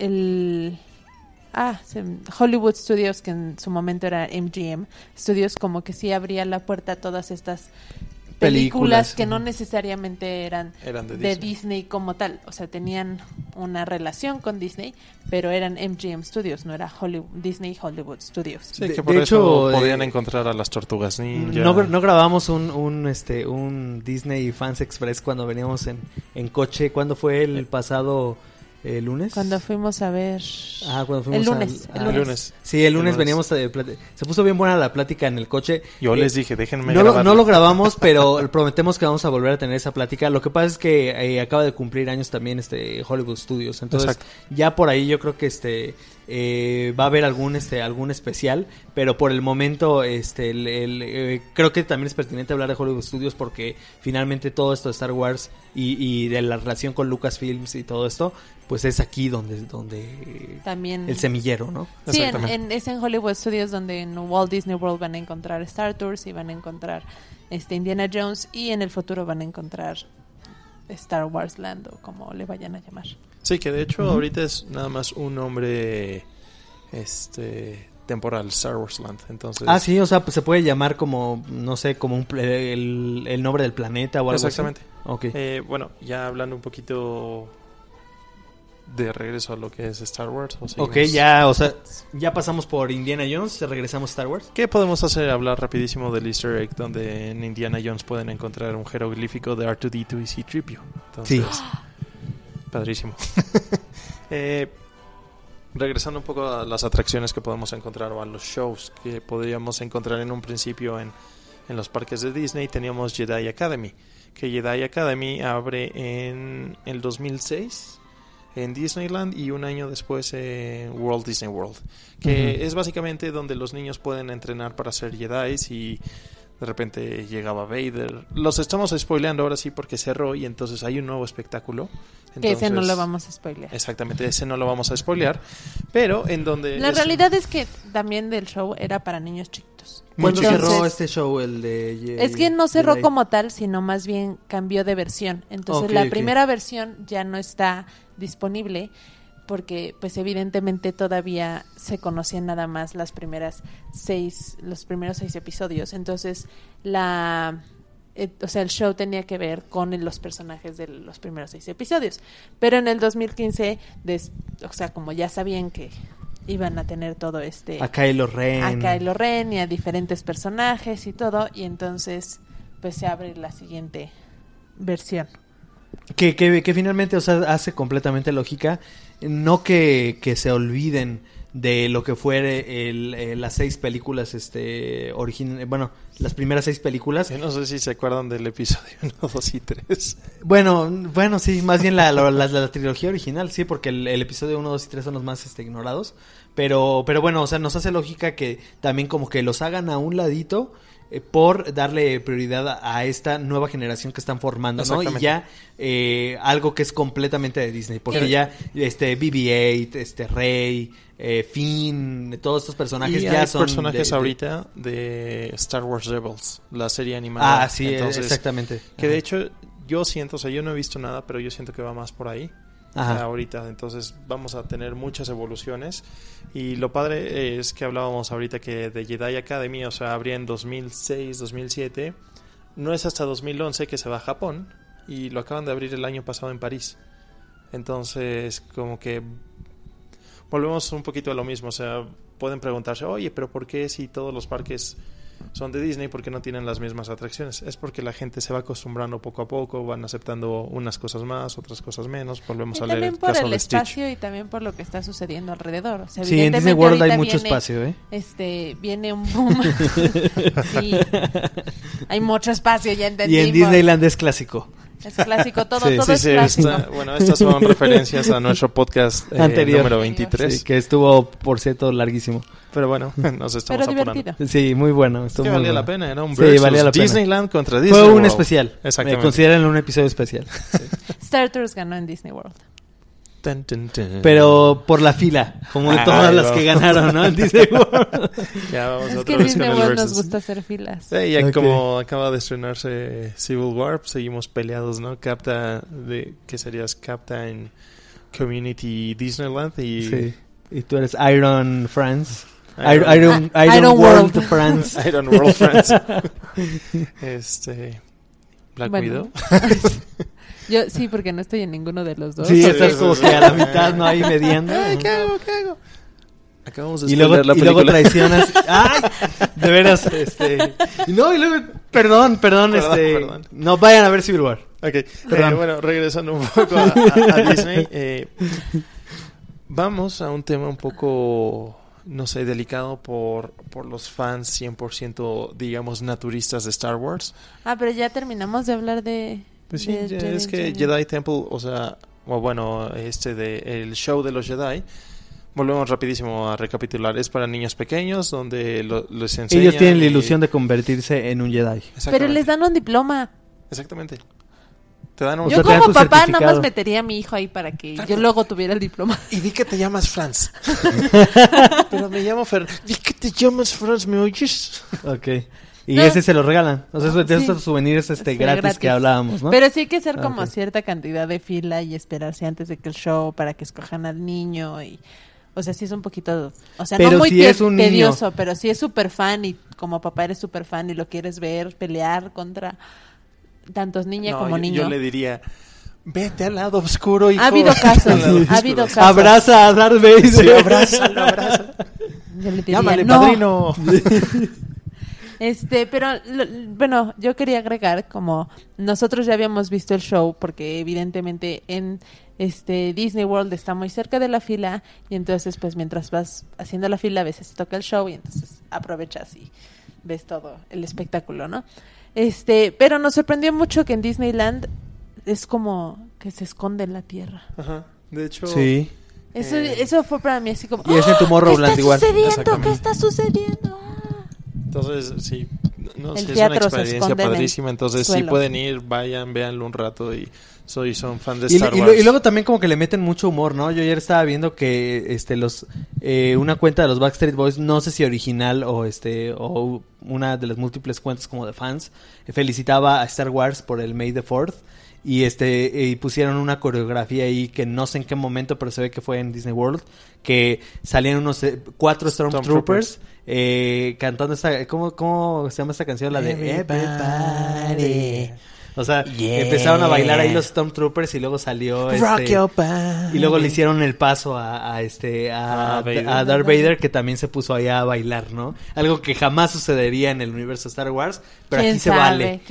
Hollywood Studios, que en su momento era MGM Studios, como que sí abría la puerta a todas estas películas que no necesariamente eran de Disney como tal, o sea, tenían una relación con Disney, pero eran MGM Studios, no era Disney Hollywood Studios. Sí, que por eso podían encontrar a las Tortugas Ninja. No grabamos un Disney Fans Express cuando veníamos en coche. ¿Cuándo fue el pasado lunes? Cuando fuimos a ver... cuando fuimos el lunes. Sí, el lunes veníamos se puso bien buena la plática en el coche. Yo les dije, déjenme no lo grabamos, pero prometemos que vamos a volver a tener esa plática. Lo que pasa es que acaba de cumplir años también Hollywood Studios. Entonces, ya por ahí yo creo que va a haber algún especial, pero por el momento creo que también es pertinente hablar de Hollywood Studios porque finalmente todo esto de Star Wars y de la relación con Lucasfilms y todo esto, pues es aquí donde también el semillero, ¿no? Sí, es en Hollywood Studios donde en Walt Disney World van a encontrar Star Tours y van a encontrar Indiana Jones, y en el futuro van a encontrar Star Wars Land o como le vayan a llamar. Sí, que de hecho ahorita es nada más un nombre temporal, Star Wars Land. Entonces... sí, o sea, pues se puede llamar como, no sé, como el nombre del planeta o algo así. Exactamente. Okay. Bueno, ya hablando un poquito de regreso a lo que es Star Wars? Ok, ya pasamos por Indiana Jones, regresamos a Star Wars. ¿Qué podemos hacer? Hablar rapidísimo del Easter egg, donde en Indiana Jones pueden encontrar un jeroglífico de R2-D2 y C-3PO. Entonces, sí. Padrísimo. Regresando un poco a las atracciones que podemos encontrar o a los shows que podríamos encontrar en un principio en los parques de Disney, teníamos Jedi Academy, que Jedi Academy abre en el 2006 en Disneyland y un año después en Walt Disney World, que es básicamente donde los niños pueden entrenar para ser Jedis y de repente llegaba Vader. Los estamos spoileando ahora sí porque cerró y entonces hay un nuevo espectáculo. Entonces, que ese no lo vamos a spoilear. Exactamente, ese no lo vamos a spoilear, pero en donde... La realidad es que también del show era para niños chiquitos. ¿Cuándo cerró este show, el de... Es que no cerró como tal, sino más bien cambió de versión. Entonces la primera versión ya no está disponible porque pues evidentemente todavía se conocían nada más los primeros 6 episodios. Entonces el show tenía que ver con los personajes de los primeros 6 episodios. Pero en el 2015, como ya sabían que iban a tener todo a Kylo Ren y a diferentes personajes y todo, y entonces pues se abre la siguiente versión. Que finalmente, hace completamente lógica, no que se olviden de lo que fuere las 6 películas las primeras 6 películas. Yo no sé si se acuerdan del episodio 1, 2 y 3. Bueno, sí, más bien la trilogía original, sí, porque el episodio 1, 2 y 3 son los más ignorados, pero bueno, nos hace lógica que también como que los hagan a un ladito por darle prioridad a esta nueva generación que están formando, ¿no? Y ya algo que es completamente de Disney, porque ya BB-8, Rey, Finn, todos estos personajes ya son personajes ahorita de Star Wars Rebels, la serie animada. Sí, entonces, exactamente. Que de hecho yo siento, yo no he visto nada, pero yo siento que va más por ahí. Ahorita, entonces vamos a tener muchas evoluciones y lo padre es que hablábamos ahorita que de Jedi Academy, abría en 2006, 2007, no es hasta 2011 que se va a Japón y lo acaban de abrir el año pasado en París. Entonces como que volvemos un poquito a lo mismo, pueden preguntarse, oye, pero ¿por qué si todos los parques son de Disney, por qué no tienen las mismas atracciones? Es porque la gente se va acostumbrando poco a poco, van aceptando unas cosas más, otras cosas menos. Volvemos a leer el caso de Stitch. También por el espacio y también por lo que está sucediendo alrededor. Sí, en Disney World hay mucho espacio, viene un boom. Sí, hay mucho espacio, ya entendimos. Y en Disneyland es clásico. Es clásico, todo es clásico. Estas son referencias a nuestro podcast anterior, número 23. Sí, que estuvo, por cierto, larguísimo. Pero bueno, nos estamos apurando. Sí, muy bueno. Que valía la pena, era un versus valía la pena. Disneyland contra Disney Fue un World. especial. Exactamente. Considérenlo un episodio especial. Sí. Star Tours ganó en Disney World. Dun, dun, dun. Pero por la fila, como de todas las que ganaron, ¿no? En Disney World. Ya vamos es que en Disney World nos gusta hacer filas. Ya como acaba de estrenarse Civil War, seguimos peleados, ¿no? ¿qué serías? Captain Community Disneyland y tú eres Iron France. Iron World France. Iron World France. Black Widow. Yo sí, porque no estoy en ninguno de los dos. Sí, estás como que a la mitad, ¿no? Ahí mediando. ¿Qué hago? Acabamos de y luego traicionas. ¡Ay! De veras, y luego, perdón. No vayan a ver Civil War. Ok, bueno, regresando un poco a Disney. Vamos a un tema un poco, no sé, delicado por los fans 100%, digamos, naturistas de Star Wars. Pero ya terminamos de hablar de... Pues sí, es que Jedi Temple, el show de los Jedi, volvemos rapidísimo a recapitular, es para niños pequeños donde les enseñan. Ellos tienen la ilusión de convertirse en un Jedi. Pero les dan un diploma. Exactamente. Te dan yo como papá nada más metería a mi hijo ahí para que yo luego tuviera el diploma. Y di que te llamas Franz. Pero me llamo Fer. Di que te llamas Franz, ¿me oyes? Ok. Y ese se lo regalan. O sea, de esos souvenirs gratis que hablábamos, ¿no? Pero sí hay que hacer como cierta cantidad de fila y esperarse antes de que el show para que escojan al niño y... O sea, sí es un poquito... O sea, pero no muy si tedioso, niño... pero sí es súper fan y como papá eres súper fan y lo quieres ver pelear contra tantos niños como niños. Yo le diría... vete al lado oscuro, hijo. Ha habido casos. Abraza a Darth Vader. Sí, abraza. Yo le diría, Llámale, no. padrino. Pero bueno, yo quería agregar, como nosotros ya habíamos visto el show, porque evidentemente en Disney World está muy cerca de la fila, y entonces pues mientras vas haciendo la fila a veces toca el show y entonces aprovechas y ves todo el espectáculo, ¿no? Pero nos sorprendió mucho que en Disneyland es como que se esconde en la tierra. Ajá. De hecho, sí. Eso fue para mí así como, y es en Tomorrowland igual. ¿Qué está sucediendo? Entonces, sí, no, El sí, es una teatro se experiencia esconde en el padrísima. Entonces, suelo. sí pueden ir, vayan, véanlo un rato y son fan de Star Y Wars. luego también como que le meten mucho humor, ¿no? Yo ayer estaba viendo que una cuenta de los Backstreet Boys, no sé si original o una de las múltiples cuentas como de fans, felicitaba a Star Wars por el May the 4th. Y pusieron una coreografía ahí que no sé en qué momento, pero se ve que fue en Disney World, que salían unos 4 Stormtroopers cantando esta, ¿cómo se llama esta canción? La de Everybody. O sea, empezaron a bailar ahí los Stormtroopers y luego salió y luego le hicieron el paso a Darth Vader, que también se puso ahí a bailar, ¿no? Algo que jamás sucedería en el universo de Star Wars, pero aquí se vale.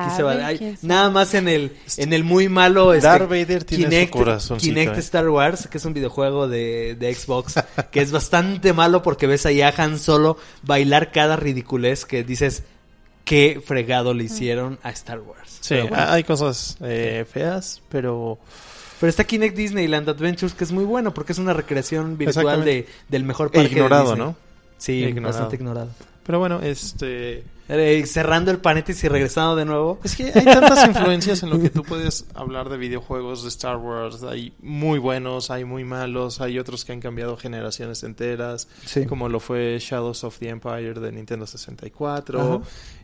Nada más en el muy malo Darth Vader tiene su corazoncito, Kinect Star Wars, que es un videojuego de Xbox, que es bastante malo porque ves ahí a Han Solo bailar cada ridiculez que dices, qué fregado le hicieron a Star Wars. Sí, bueno, hay cosas feas, pero está Kinect Disneyland Adventures, que es muy bueno porque es una recreación virtual del mejor parque ignorado, de Disney. ¿no? Sí, bastante ignorado. Pero bueno, cerrando el paréntesis y regresando de nuevo. Es que hay tantas influencias en lo que tú puedes hablar de videojuegos de Star Wars. Hay muy buenos, hay muy malos, hay otros que han cambiado generaciones enteras, sí, como lo fue Shadows of the Empire de Nintendo 64. Ajá.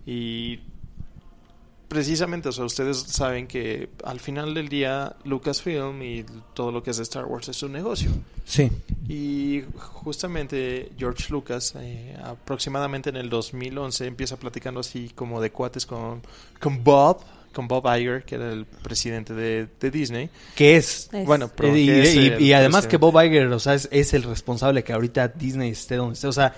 Y precisamente, o sea, ustedes saben que al final del día Lucasfilm y todo lo que es de Star Wars es un negocio. Sí. Y justamente George Lucas aproximadamente en el 2011 empieza platicando así como de cuates con Bob Iger, que era el presidente de Disney. ¿Qué es? Bueno, pero y además que Bob Iger, o sea, es el responsable que ahorita Disney esté donde esté. O sea,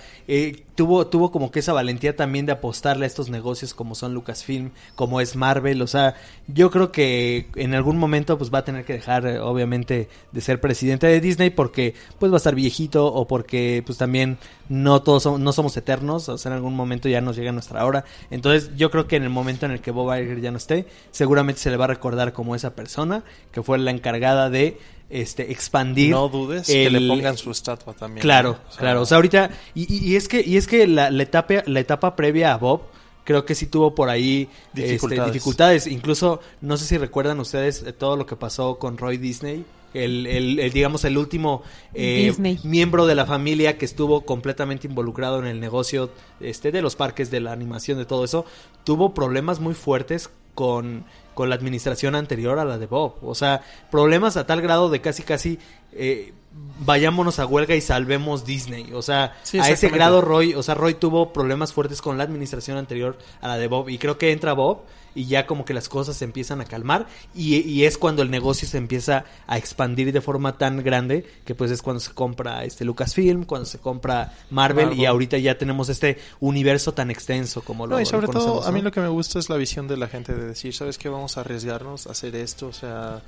tuvo como que esa valentía también de apostarle a estos negocios como son Lucasfilm, como es Marvel. O sea, yo creo que en algún momento pues va a tener que dejar, obviamente, de ser presidente de Disney porque pues va a estar viejito o porque pues también no somos eternos. O sea, en algún momento ya nos llega nuestra hora. Entonces, yo creo que en el momento en el que Bob Iger ya no esté, seguramente se le va a recordar como esa persona que fue la encargada de expandir. No dudes que le pongan su estatua también. Claro, ¿no? Claro. O sea, ahorita y es que la etapa previa a Bob, creo que sí tuvo por ahí dificultades. Incluso, no sé si recuerdan ustedes todo lo que pasó con Roy Disney. Digamos el último miembro de la familia que estuvo completamente involucrado en el negocio de los parques, de la animación, de todo eso, tuvo problemas muy fuertes con la administración anterior a la de Bob. O sea, problemas a tal grado de casi vayámonos a huelga y salvemos Disney. O sea, sí, a ese grado Roy tuvo problemas fuertes con la administración anterior a la de Bob. Y creo que entra Bob y ya como que las cosas se empiezan a calmar y es cuando el negocio se empieza a expandir de forma tan grande que pues es cuando se compra Lucasfilm, cuando se compra Marvel y ahorita ya tenemos este universo tan extenso como lo conocemos. Y sobre todo, a mí lo que me gusta es la visión de la gente de decir, ¿sabes qué? Vamos a arriesgarnos a hacer esto. O sea,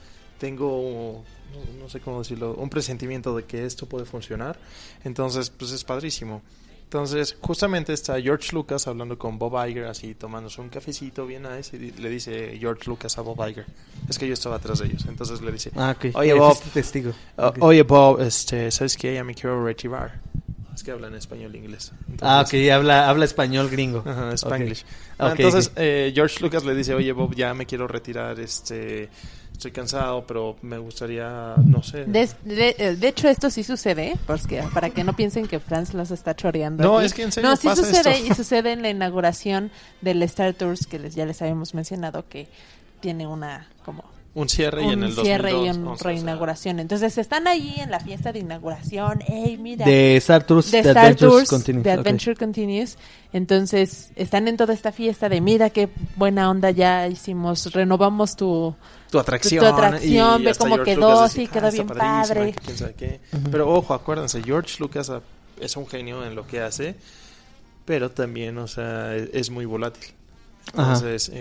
tengo, no sé cómo decirlo, un presentimiento de que esto puede funcionar. Entonces, pues es padrísimo. Entonces, justamente está George Lucas hablando con Bob Iger, así tomándose un cafecito bien nice, y le dice George Lucas a Bob Iger, es que yo estaba atrás de ellos, entonces le dice, okay. Oye Bob, testigo. Okay. Oye Bob, ¿sabes qué? Ya me quiero retirar. Es que habla en español e inglés. Entonces, habla español gringo. Ajá, Spanglish. Okay. Entonces, George Lucas le dice, oye Bob, ya me quiero retirar, estoy cansado, pero me gustaría, no sé. De hecho, esto sí sucede, porque para que no piensen que Franz los está choreando. No, aquí. Es que en serio sí pasa sucede esto. Y sucede en la inauguración del Star Tours, que ya les habíamos mencionado que tiene una como un cierre y en el 2002. Un cierre y una reinauguración. Entonces están ahí en la fiesta de inauguración. ¡Ey, mira! De Star Tours, de Star Tours Continues. The Adventure Continues. Entonces están en toda esta fiesta de mira qué buena onda ya hicimos, renovamos tu atracción. Y ve cómo quedó, sí, quedó bien padre. Quién sabe qué. Pero ojo, acuérdense, George Lucas es un genio en lo que hace, pero también, o sea, es muy volátil. Entonces,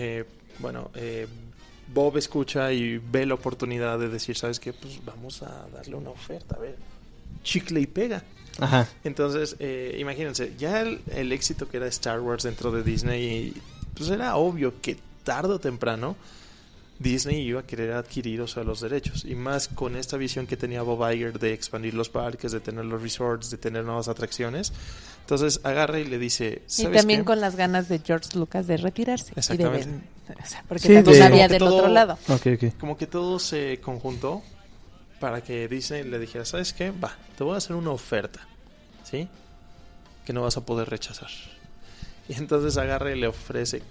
Bob escucha y ve la oportunidad de decir, ¿sabes qué? Pues vamos a darle una oferta, a ver, chicle y pega. Ajá. Entonces, imagínense, ya el éxito que era Star Wars dentro de Disney, pues era obvio que tarde o temprano Disney iba a querer adquirir, o sea, los derechos. Y más con esta visión que tenía Bob Iger de expandir los parques, de tener los resorts, de tener nuevas atracciones. Entonces agarra y le dice, ¿sabes Y también qué? Con las ganas de George Lucas de retirarse. Exactamente. Y de ver, o sea, porque también había del otro lado. Okay. Como que todo se conjuntó para que Disney le dijera, ¿sabes qué? Va, te voy a hacer una oferta, ¿sí? Que no vas a poder rechazar. Y entonces agarra y le ofrece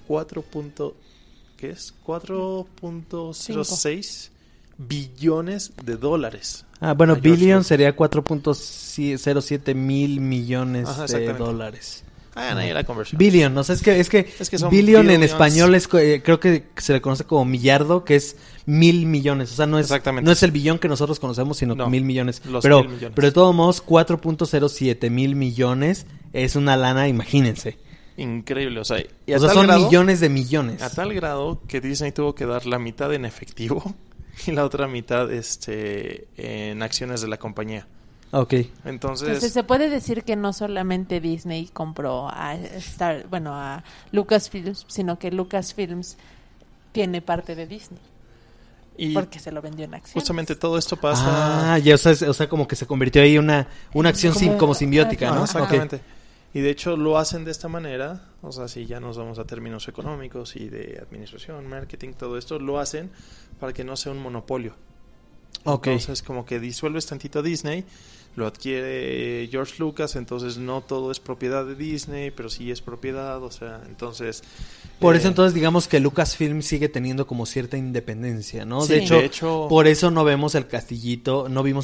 4.06 billones de dólares. Bueno, billion sería 4.07 mil millones de dólares. Ahí la conversión. Billion, o sea, es que billion en español es, creo que se le conoce como millardo, que es 1,000 millones. O sea, no es el billón que nosotros conocemos, sino 1,000 millones. Pero de todos modos, 4.07 mil millones es una lana, imagínense. Increíble, o sea, son millones de millones. A tal grado que Disney tuvo que dar la mitad en efectivo y la otra mitad en acciones de la compañía. Okay. Entonces se puede decir que no solamente Disney compró a Lucasfilms, sino que Lucasfilms tiene parte de Disney. Porque se lo vendió en acciones. Justamente todo esto pasa. Ya, o sea, como que se convirtió ahí una acción como simbiótica, ¿no? Exactamente. Okay. Y de hecho lo hacen de esta manera, o sea, si ya nos vamos a términos económicos y de administración, marketing, todo esto, lo hacen para que no sea un monopolio. Okay. Entonces como que disuelves tantito a Disney, lo adquiere George Lucas, entonces no todo es propiedad de Disney, pero sí es propiedad, o sea, entonces... Por eso entonces digamos que Lucasfilm sigue teniendo como cierta independencia, ¿no? Sí, de hecho, por eso no vimos el castillito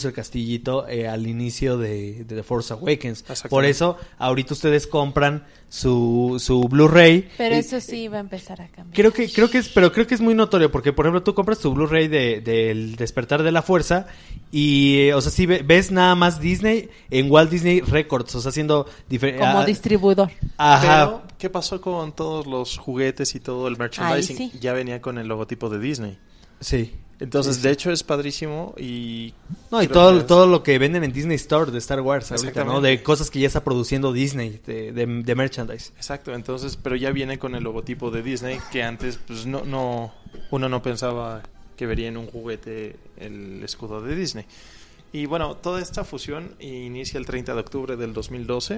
al inicio de The Force Awakens. Por eso ahorita ustedes compran su Blu-ray. Pero eso sí va a empezar a cambiar. Creo que es muy notorio, porque por ejemplo tú compras tu Blu-ray del Despertar de la Fuerza y, o sea, si ves nada más Disney en Walt Disney Records, o sea, haciendo como distribuidor. Ajá. Pero, ¿qué pasó con todos los juguetes y todo el merchandising? Sí. Ya venía con el logotipo de Disney. Sí. Entonces, de hecho, es padrísimo y... No, y todo lo que venden en Disney Store de Star Wars ahorita, ¿no? De cosas que ya está produciendo Disney, de merchandise. Exacto, entonces, pero ya viene con el logotipo de Disney, que antes, pues, uno no pensaba que vería en un juguete el escudo de Disney. Y bueno, toda esta fusión inicia el 30 de octubre del 2012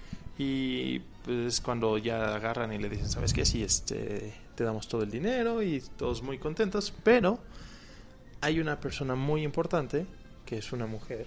y pues cuando ya agarran y le dicen, ¿sabes qué? Sí, te damos todo el dinero y todos muy contentos, pero hay una persona muy importante que es una mujer.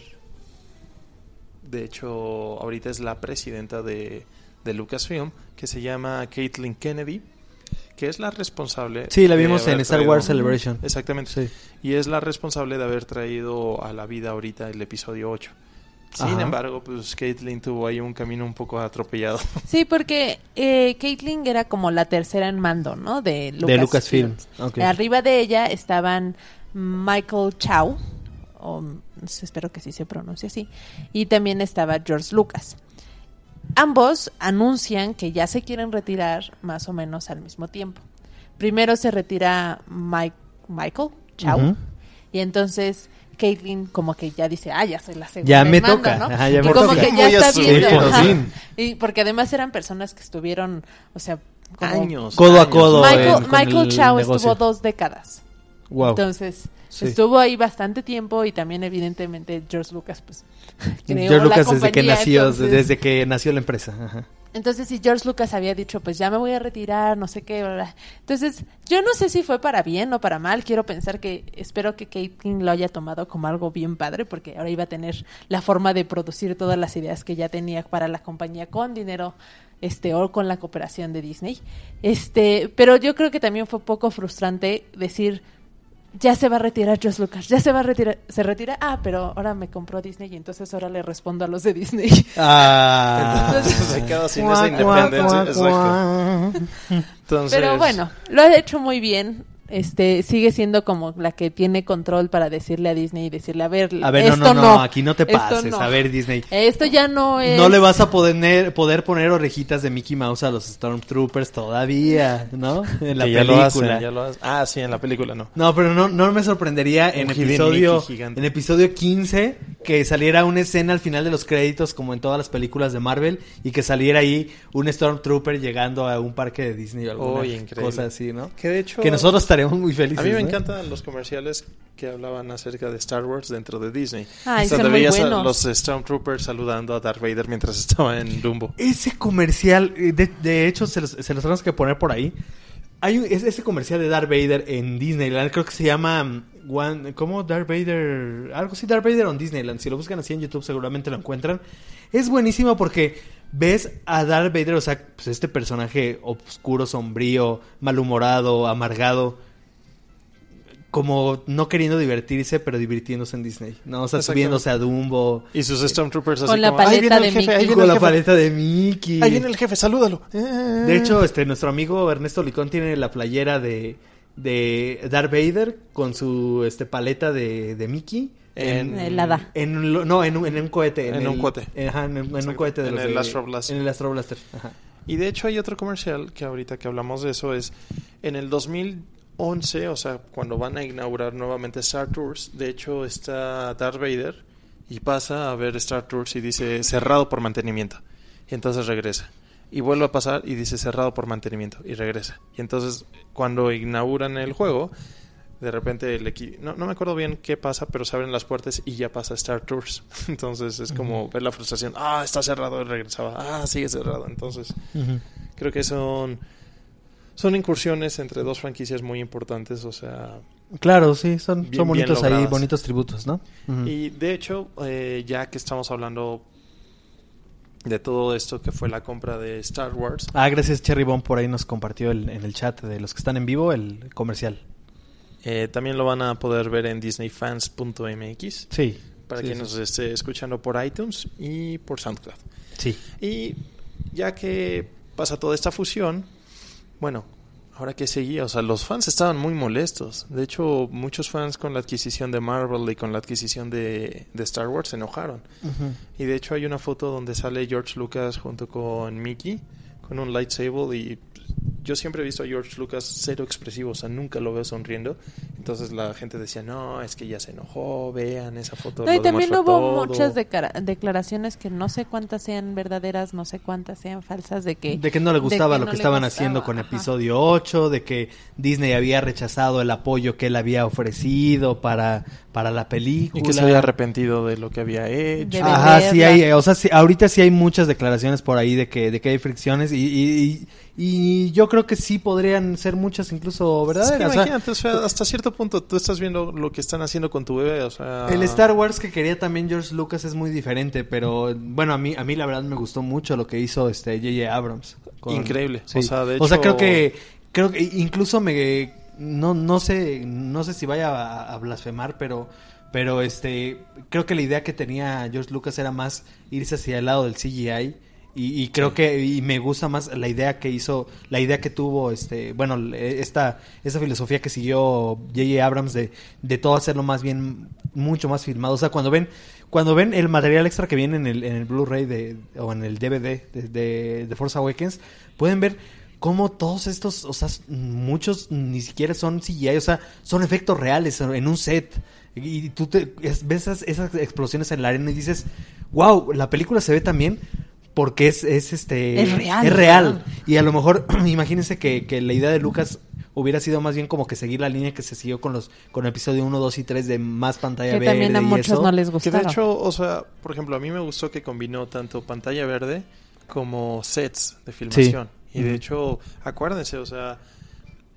De hecho, ahorita es la presidenta de Lucasfilm, que se llama Kathleen Kennedy, que es la responsable... Sí, la vimos en Star Wars Celebration. Exactamente. Sí. Y es la responsable de haber traído a la vida ahorita el episodio 8. Sin embargo, pues Kathleen tuvo ahí un camino un poco atropellado. Sí, porque Kathleen era como la tercera en mando, ¿no? De Lucasfilm. Okay. Arriba de ella estaban Michael Chow, espero que sí se pronuncie así, y también estaba George Lucas. Ambos anuncian que ya se quieren retirar más o menos al mismo tiempo. Primero se retira Michael Chow, y entonces Kathleen como que ya dice, ya soy la segunda. Ya me mando, toca, ¿no? ya y me como toca. que ya está viendo. Sí, y porque además eran personas que estuvieron, o sea, como años. Codo a codo. Michael Chow estuvo 2 décadas. Wow. Entonces, sí, estuvo ahí bastante tiempo y también evidentemente George Lucas pues creó George Lucas la compañía, desde que nació la empresa. Ajá. Entonces, si George Lucas había dicho, pues ya me voy a retirar, no sé qué, bla, bla. Entonces, yo no sé si fue para bien o para mal. Quiero pensar espero que Kathleen lo haya tomado como algo bien padre, porque ahora iba a tener la forma de producir todas las ideas que ya tenía para la compañía con dinero, o con la cooperación de Disney. Pero yo creo que también fue un poco frustrante decir, ya se va a retirar George Lucas, se retira, pero ahora me compró Disney y entonces ahora le respondo a los de Disney. Entonces se queda sin esa independencia. Entonces, pero bueno, lo ha hecho muy bien. Sigue siendo como la que tiene control para decirle a Disney y decirle, a ver, esto no, aquí no te pases, no. A ver, Disney. Esto ya no es... No le vas a poder poner orejitas de Mickey Mouse a los Stormtroopers todavía, ¿no? En la película. Ya lo hacen. Ah, sí, en la película no. No, pero no me sorprendería en episodio 15 que saliera una escena al final de los créditos como en todas las películas de Marvel y que saliera ahí un Stormtrooper llegando a un parque de Disney o alguna cosa así, ¿no? Que de hecho... Que nosotros estaríamos muy felices. A mí me encantan los comerciales que hablaban acerca de Star Wars dentro de Disney. Son muy buenos. A los Stormtroopers saludando a Darth Vader mientras estaba en Dumbo. Ese comercial, de hecho, se los tenemos que poner por ahí. Hay ese comercial de Darth Vader en Disneyland, creo que se llama ¿cómo? Darth Vader, algo así, Darth Vader on Disneyland. Si lo buscan así en YouTube seguramente lo encuentran. Es buenísimo porque ves a Darth Vader, o sea, pues este personaje oscuro, sombrío, malhumorado, amargado, como no queriendo divertirse, pero divirtiéndose en Disney, ¿no? O sea, subiéndose a Dumbo. Y sus Stormtroopers así con la como, paleta de Mickey. Con la paleta de Mickey. Ahí viene el jefe, salúdalo. De hecho, nuestro amigo Ernesto Licón tiene la playera de Darth Vader con su paleta de Mickey. Helada. En un cohete. En un cohete. En un cohete. En el Astro Blaster. En el Astro Blaster. Ajá. Y de hecho hay otro comercial que ahorita que hablamos de eso es en el 2011, o sea, cuando van a inaugurar nuevamente Star Tours, de hecho está Darth Vader y pasa a ver Star Tours y dice cerrado por mantenimiento. Y entonces regresa. Y vuelve a pasar y dice cerrado por mantenimiento y regresa. Y entonces cuando inauguran el juego, de repente no me acuerdo bien qué pasa, pero se abren las puertas y ya pasa Star Tours. Entonces es como ver la frustración. Está cerrado y regresaba. Sigue cerrado. Entonces creo que son incursiones entre dos franquicias muy importantes, o sea... Claro, sí, son bonitos ahí, bonitos tributos, ¿no? Y de hecho, ya que estamos hablando de todo esto que fue la compra de Star Wars... gracias Cherry Bomb, por ahí nos compartió en el chat de los que están en vivo el comercial. También lo van a poder ver en disneyfans.mx. Sí. Para quien nos esté escuchando por iTunes y por SoundCloud. Sí. Y ya que pasa toda esta fusión, bueno, ahora que seguía, o sea, los fans estaban muy molestos. De hecho, muchos fans con la adquisición de Marvel y con la adquisición de Star Wars se enojaron. Y de hecho hay una foto donde sale George Lucas junto con Mickey con un lightsaber y yo siempre he visto a George Lucas cero expresivo, o sea, nunca lo veo sonriendo. Entonces la gente decía, no, es que ya se enojó, vean esa foto. No, y también hubo muchas declaraciones que no sé cuántas sean verdaderas, no sé cuántas sean falsas, de que no le gustaba lo que estaban haciendo con episodio 8, de que Disney había rechazado el apoyo que él había ofrecido para la película. Y que se había arrepentido de lo que había hecho. Sí hay, o sea, sí, ahorita sí hay muchas declaraciones por ahí de que hay fricciones y yo creo que sí podrían ser muchas incluso verdaderas. Sí, imagínate, o sea, hasta cierto punto tú estás viendo lo que están haciendo con tu bebé, o sea... El Star Wars que quería también George Lucas es muy diferente, pero bueno, a mí la verdad me gustó mucho lo que hizo J.J. Abrams. Increíble. Sí. O sea, de hecho... O sea, creo que incluso no sé si vaya a blasfemar, pero creo que la idea que tenía George Lucas era más irse hacia el lado del CGI. Y creo que me gusta más la idea que tuvo esa filosofía que siguió J.J. Abrams de todo hacerlo más bien mucho más filmado. O sea, cuando ven el material extra que viene en el Blu-ray o en el DVD de Force Awakens, pueden ver cómo todos estos, o sea, muchos ni siquiera son CGI, o sea, son efectos reales en un set. Y tú ves esas explosiones en la arena y dices, wow, la película se ve también porque es real. Es real. Y a lo mejor, imagínense que la idea de Lucas hubiera sido más bien como que seguir la línea que se siguió con episodio 1, 2 y 3 de más pantalla verde. Que también a muchos no les gustaron. Que de hecho, o sea, por ejemplo, a mí me gustó que combinó tanto pantalla verde como sets de filmación. Sí. Y de hecho, acuérdense, o sea,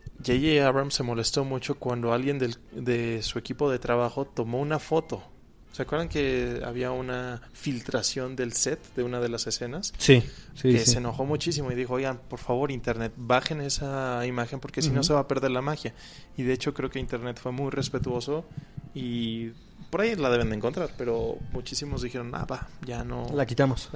J.J. Abrams se molestó mucho cuando alguien de su equipo de trabajo tomó una foto ¿Se acuerdan que había una filtración del set de una de las escenas? Sí. Que se enojó muchísimo y dijo, oigan, por favor, Internet, bajen esa imagen porque si no se va a perder la magia. Y de hecho creo que Internet fue muy respetuoso y por ahí la deben de encontrar, pero muchísimos dijeron, ya no... La quitamos.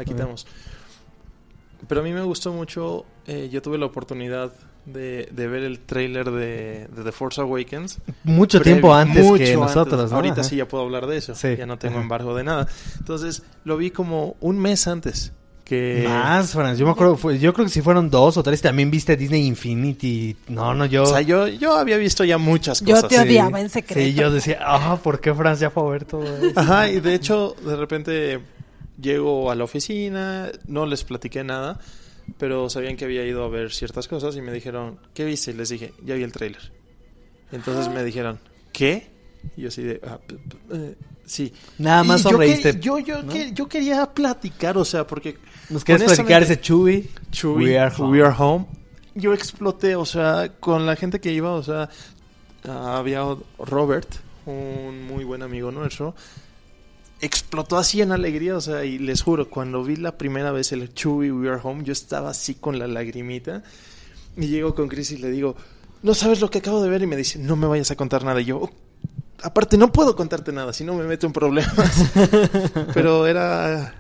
Pero a mí me gustó mucho, yo tuve la oportunidad de ver el tráiler de The Force Awakens. Mucho tiempo antes que nosotros, ¿no? Ahorita sí ya puedo hablar de eso. Sí. Ya no tengo embargo de nada. Entonces, lo vi como un mes antes. Más, Franz. Yo me acuerdo, yo creo que si fueron 2 o 3. También viste Disney Infinity. Yo... O sea, yo había visto ya muchas cosas. Yo te odiaba en secreto. Sí, yo decía, ¿por qué Franz ya fue a ver todo eso? Ajá, y de hecho, de repente llego a la oficina, no les platiqué nada, pero sabían que había ido a ver ciertas cosas y me dijeron, ¿qué viste? Y les dije, ya vi el tráiler. Entonces me dijeron, ¿qué? Y yo así de, sí. Nada más sonreíste. Yo quería platicar, o sea, porque... ¿Nos quieres platicar ese Chewie? We are home. Yo exploté, o sea, con la gente que iba, o sea, había Robert, un muy buen amigo nuestro, explotó así en alegría, o sea, y les juro, cuando vi la primera vez el Chewie We Are Home, yo estaba así con la lagrimita, y llego con Chris y le digo, ¿no sabes lo que acabo de ver? Y me dice, no me vayas a contar nada. Y yo, aparte no puedo contarte nada, si no me meto en problemas. Pero era,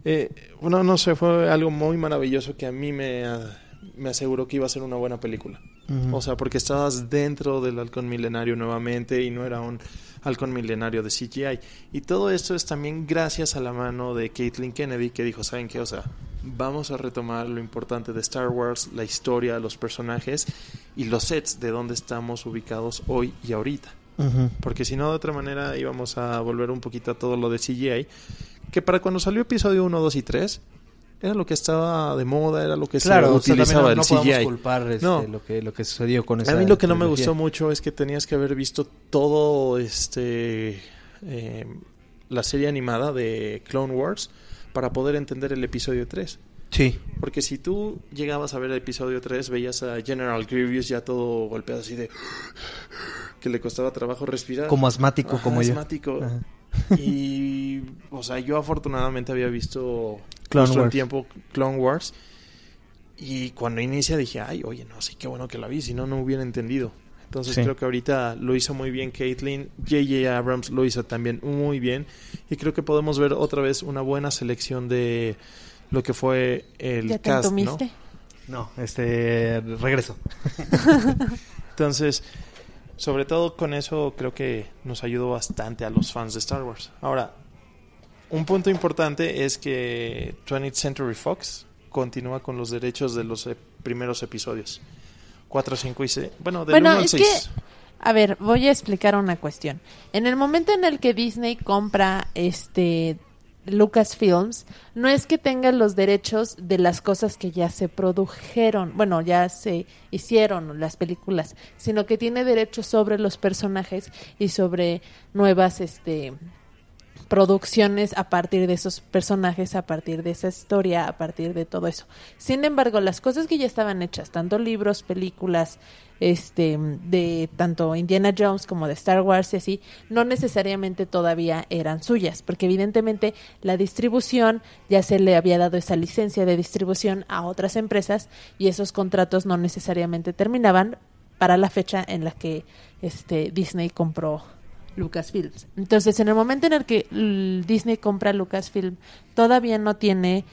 no sé, fue algo muy maravilloso que a mí me aseguró que iba a ser una buena película. Uh-huh. O sea, porque estabas dentro del halcón milenario nuevamente y no era un halcón milenario de CGI. Y todo esto es también gracias a la mano de Kathleen Kennedy, que dijo, ¿saben qué? O sea, vamos a retomar lo importante de Star Wars, la historia, los personajes y los sets de donde estamos ubicados hoy y ahorita. Uh-huh. Porque si no, de otra manera íbamos a volver un poquito a todo lo de CGI, que para cuando salió episodio 1, 2 y 3 era lo que estaba de moda, era lo que se utilizaba el CGI. No podemos culpar lo que sucedió con esa. A mí lo que no me gustó mucho es que tenías que haber visto todo la serie animada de Clone Wars para poder entender el episodio 3. Sí. Porque si tú llegabas a ver el episodio 3, veías a General Grievous ya todo golpeado así de que le costaba trabajo respirar. Como asmático, como yo. Asmático. Ajá. Y, o sea, yo afortunadamente había visto Clone Wars. Y cuando inicia dije, oye, no, sí, qué bueno que la vi, si no, no hubiera entendido. Entonces creo que ahorita lo hizo muy bien Kathleen. J.J. Abrams lo hizo también muy bien. Y creo que podemos ver otra vez una buena selección de lo que fue el ¿Ya cast, te entumiste? ¿no? Regreso. Entonces, sobre todo con eso creo que nos ayudó bastante a los fans de Star Wars. Ahora, un punto importante es que 20th Century Fox continúa con los derechos de los primeros episodios. 4, 5 y 6. Bueno, del 1 al 6. Que, a ver, voy a explicar una cuestión. En el momento en el que Disney compra Lucasfilms, no es que tenga los derechos de las cosas que ya se produjeron, bueno, ya se hicieron las películas, sino que tiene derechos sobre los personajes y sobre nuevas producciones a partir de esos personajes, a partir de esa historia, a partir de todo eso. Sin embargo, las cosas que ya estaban hechas, tanto libros, películas, de tanto Indiana Jones como de Star Wars y así, no necesariamente todavía eran suyas, porque evidentemente la distribución ya se le había dado esa licencia de distribución a otras empresas y esos contratos no necesariamente terminaban para la fecha en la que Disney compró Lucasfilms. Entonces, en el momento en el que Disney compra Lucasfilm, todavía no tiene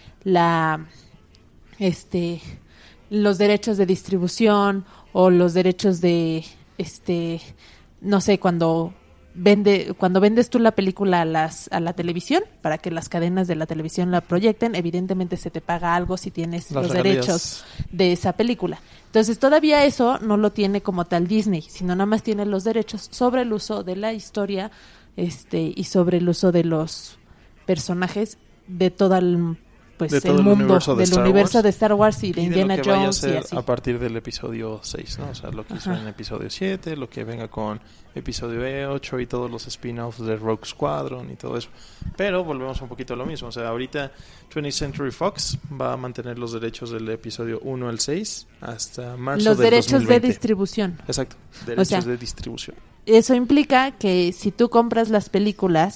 los derechos de distribución o los derechos de no sé, cuando vendes tú la película a la televisión para que las cadenas de la televisión la proyecten, evidentemente se te paga algo si tienes los derechos de esa película. Entonces todavía eso no lo tiene como tal Disney, sino nada más tiene los derechos sobre el uso de la historia y sobre el uso de los personajes de todo el mundo del universo de Star Wars y de Indiana Jones y así. A partir del episodio 6, ¿no? O sea, lo que hizo en episodio 7, lo que venga con episodio 8 y todos los spin-offs de Rogue Squadron y todo eso. Pero volvemos un poquito a lo mismo. O sea, ahorita 20th Century Fox va a mantener los derechos del episodio 1 al 6 hasta marzo del 2020. Los derechos de distribución. Exacto, derechos de distribución. Eso implica que si tú compras las películas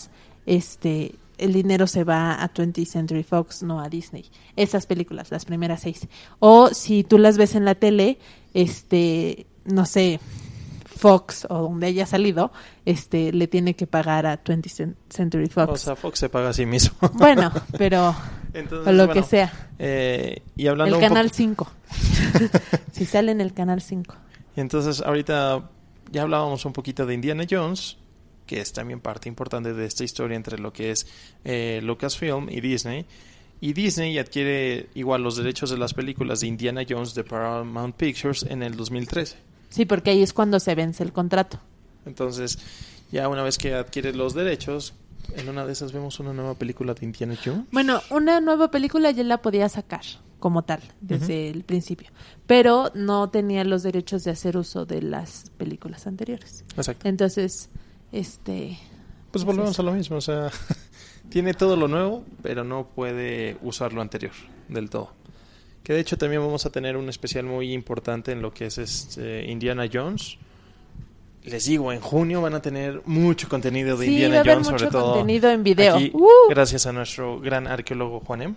el dinero se va a 20th Century Fox, no a Disney. Esas películas, las primeras 6. O si tú las ves en la tele, no sé, Fox o donde haya salido, le tiene que pagar a 20th Century Fox. O sea, Fox se paga a sí mismo. Bueno, pero entonces, o lo que sea. Y hablando el canal 5. Si sale en el canal 5. Y entonces ahorita ya hablábamos un poquito de Indiana Jones, que es también parte importante de esta historia entre lo que es Lucasfilm y Disney. Y Disney adquiere igual los derechos de las películas de Indiana Jones de Paramount Pictures en el 2013. Sí, porque ahí es cuando se vence el contrato. Entonces, ya una vez que adquiere los derechos, en una de esas vemos una nueva película de Indiana Jones. Bueno, una nueva película ya la podía sacar como tal, desde el principio. Pero no tenía los derechos de hacer uso de las películas anteriores. Exacto. Entonces, pues volvemos a lo mismo, o sea, tiene todo lo nuevo, pero no puede usar lo anterior del todo. Que de hecho también vamos a tener un especial muy importante en lo que es Indiana Jones. Les digo, en junio van a tener mucho contenido de Indiana Jones, sobre todo contenido en video. Aquí, gracias a nuestro gran arqueólogo Juanem.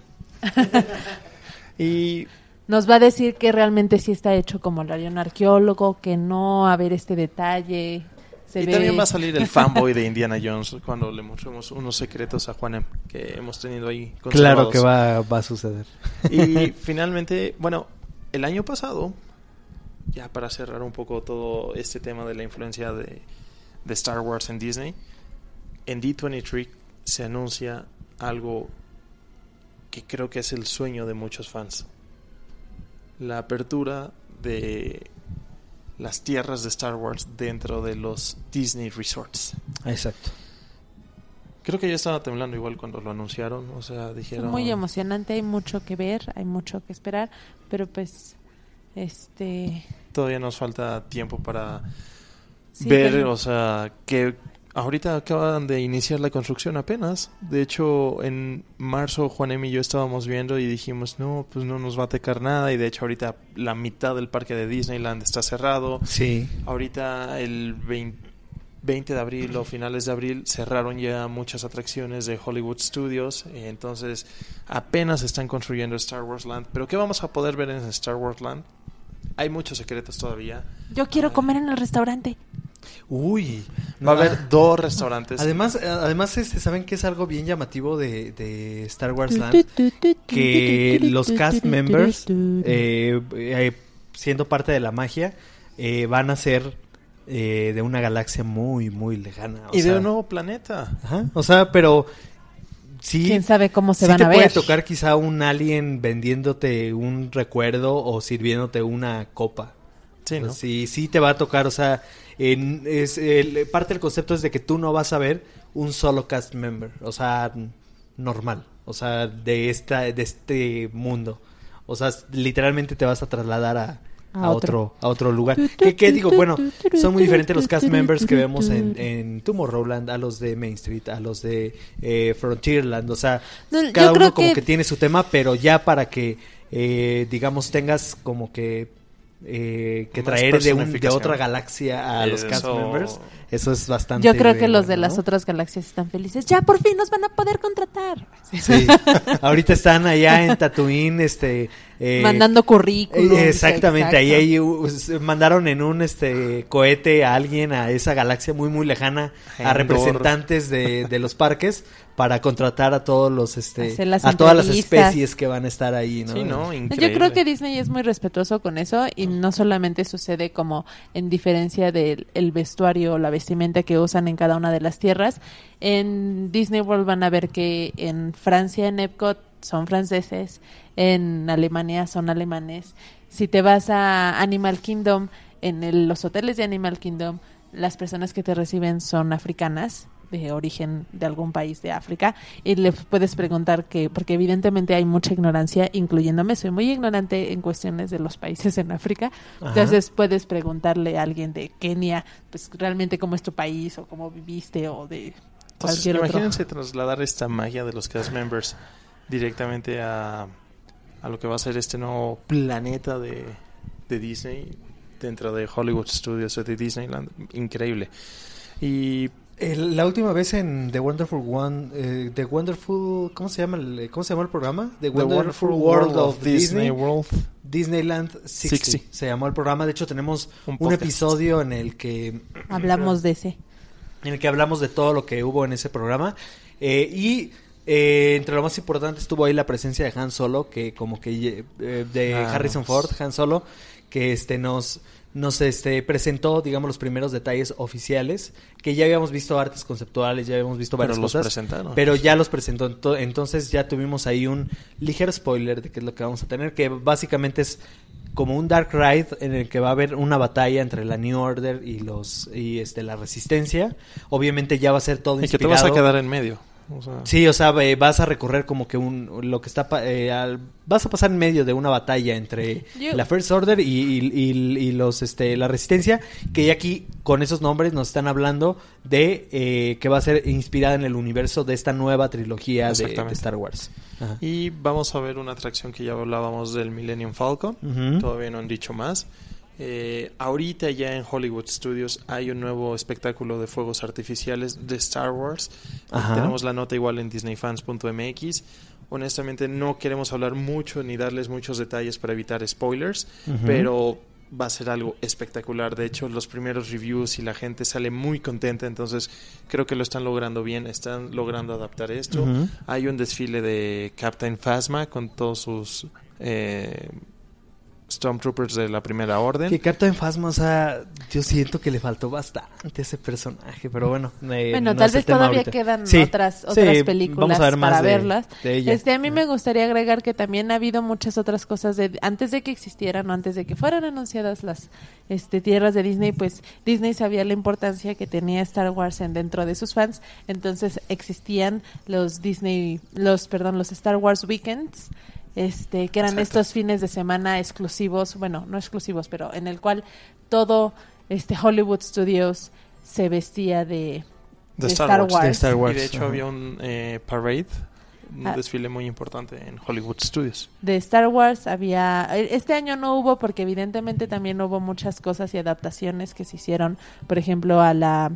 Y nos va a decir que realmente sí está hecho como lo haría un arqueólogo, que no a ver este detalle. También va a salir el fanboy de Indiana Jones cuando le mostremos unos secretos a Juanem que hemos tenido ahí conservados. Claro que va a suceder. Y finalmente, bueno, el año pasado, ya para cerrar un poco todo este tema de la influencia de Star Wars en Disney, en D23 se anuncia algo que creo que es el sueño de muchos fans. La apertura de las tierras de Star Wars dentro de los Disney Resorts. Exacto. Creo que yo estaba temblando igual cuando lo anunciaron, o sea, dijeron... Es muy emocionante, hay mucho que ver, hay mucho que esperar, pero pues, todavía nos falta tiempo para ver, o sea, que ahorita acaban de iniciar la construcción apenas. De hecho, en marzo Juanem y yo estábamos viendo y dijimos, no, pues no nos va a tocar nada. Y de hecho ahorita la mitad del parque de Disneyland está cerrado. Sí. Ahorita el 20 de abril o finales de abril cerraron ya muchas atracciones de Hollywood Studios. Entonces apenas están construyendo Star Wars Land. Pero ¿qué vamos a poder ver en Star Wars Land? Hay muchos secretos todavía. Yo quiero comer en el restaurante. Uy, va a haber 2 restaurantes. Además, ¿saben qué es algo bien llamativo de Star Wars Land? Que los cast members, siendo parte de la magia, van a ser de una galaxia muy, muy lejana. Y de un nuevo planeta. Ajá, o sea, pero... Sí, quién sabe cómo se van a ver. Sí te puede tocar quizá un alien vendiéndote un recuerdo o sirviéndote una copa. Sí, ¿no? Sí te va a tocar, o sea, parte del concepto es de que tú no vas a ver un solo cast member, o sea, normal, o sea, de este mundo. O sea, literalmente te vas a trasladar a otro lugar. ¿Qué digo? Bueno, son muy diferentes los cast members que vemos en Tomorrowland a los de Main Street, a los de Frontierland. O sea, cada uno como que tiene su tema, pero ya para que, digamos, tengas como que traer de otra galaxia a los cast members. Eso es bastante... Yo creo que los de las otras galaxias están felices. Ya por fin nos van a poder contratar. Sí. Ahorita están allá en Tatooine, mandando currículum. Exactamente, ahí mandaron en un cohete a alguien a esa galaxia muy muy lejana, a representantes de los parques para contratar a todos los a todas las especies que van a estar ahí, ¿no? Sí, no, increíble. Yo creo que Disney es muy respetuoso con eso y no solamente sucede como en diferencia del vestuario o la vestimenta que usan en cada una de las tierras. En Disney World van a ver que en Francia, en Epcot, son franceses, en Alemania son alemanes. Si te vas a Animal Kingdom, en los hoteles de Animal Kingdom, las personas que te reciben son africanas, de origen de algún país de África, y le puedes preguntar porque evidentemente hay mucha ignorancia, incluyéndome, soy muy ignorante en cuestiones de los países en África. Ajá. Entonces puedes preguntarle a alguien de Kenia, pues realmente cómo es tu país, o cómo viviste, o de cualquier otro. Imagínense trasladar esta magia de los cast members directamente a lo que va a ser este nuevo planeta de Disney dentro de Hollywood Studios o de Disneyland. Increíble. Y La última vez en The Wonderful ¿cómo se llama el programa? The Wonderful World of Disney World. Disneyland 60 se llamó el programa. De hecho, tenemos un episodio en el que hablamos de ese. En el que hablamos de todo lo que hubo en ese programa. Entre lo más importante estuvo ahí la presencia de Han Solo, que como que de Harrison Ford, Han Solo, que nos presentó, digamos, los primeros detalles oficiales, que ya habíamos visto artes conceptuales, ya habíamos visto varias cosas, pero ya los presentó. Entonces ya tuvimos ahí un ligero spoiler de qué es lo que vamos a tener, que básicamente es como un Dark Ride en el que va a haber una batalla entre la New Order y la Resistencia. Obviamente ya va a ser todo inspirado. Y que te vas a quedar en medio. Sí, o sea, vas a recorrer como que vas a pasar en medio de una batalla entre la First Order y la Resistencia, que ya aquí con esos nombres nos están hablando de que va a ser inspirada en el universo de esta nueva trilogía de Star Wars. Ajá. Y vamos a ver una atracción que ya hablábamos del Millennium Falcon. Todavía no han dicho más. Ahorita ya en Hollywood Studios hay un nuevo espectáculo de fuegos artificiales de Star Wars. Tenemos la nota igual en disneyfans.mx. Honestamente no queremos hablar mucho ni darles muchos detalles para evitar spoilers, pero va a ser algo espectacular. De hecho, los primeros reviews y la gente sale muy contenta, entonces creo que lo están logrando bien, están logrando adaptar esto. Hay un desfile de Captain Phasma con todos sus Stormtroopers de la Primera Orden. Que Captain Phasma, o sea, yo siento que le faltó bastante a ese personaje, pero bueno. No tal vez todavía quedan otras películas para verlas. A mí me gustaría agregar que también ha habido muchas otras cosas antes de que existieran o antes de que fueran anunciadas las tierras de Disney, pues Disney sabía la importancia que tenía Star Wars dentro de sus fans, entonces existían los Star Wars Weekends, que eran estos fines de semana exclusivos, bueno, no exclusivos, pero en el cual todo Hollywood Studios se vestía de Star Wars. Y de hecho había un parade, un desfile muy importante en Hollywood Studios. De Star Wars este año no hubo porque evidentemente también hubo muchas cosas y adaptaciones que se hicieron, por ejemplo a la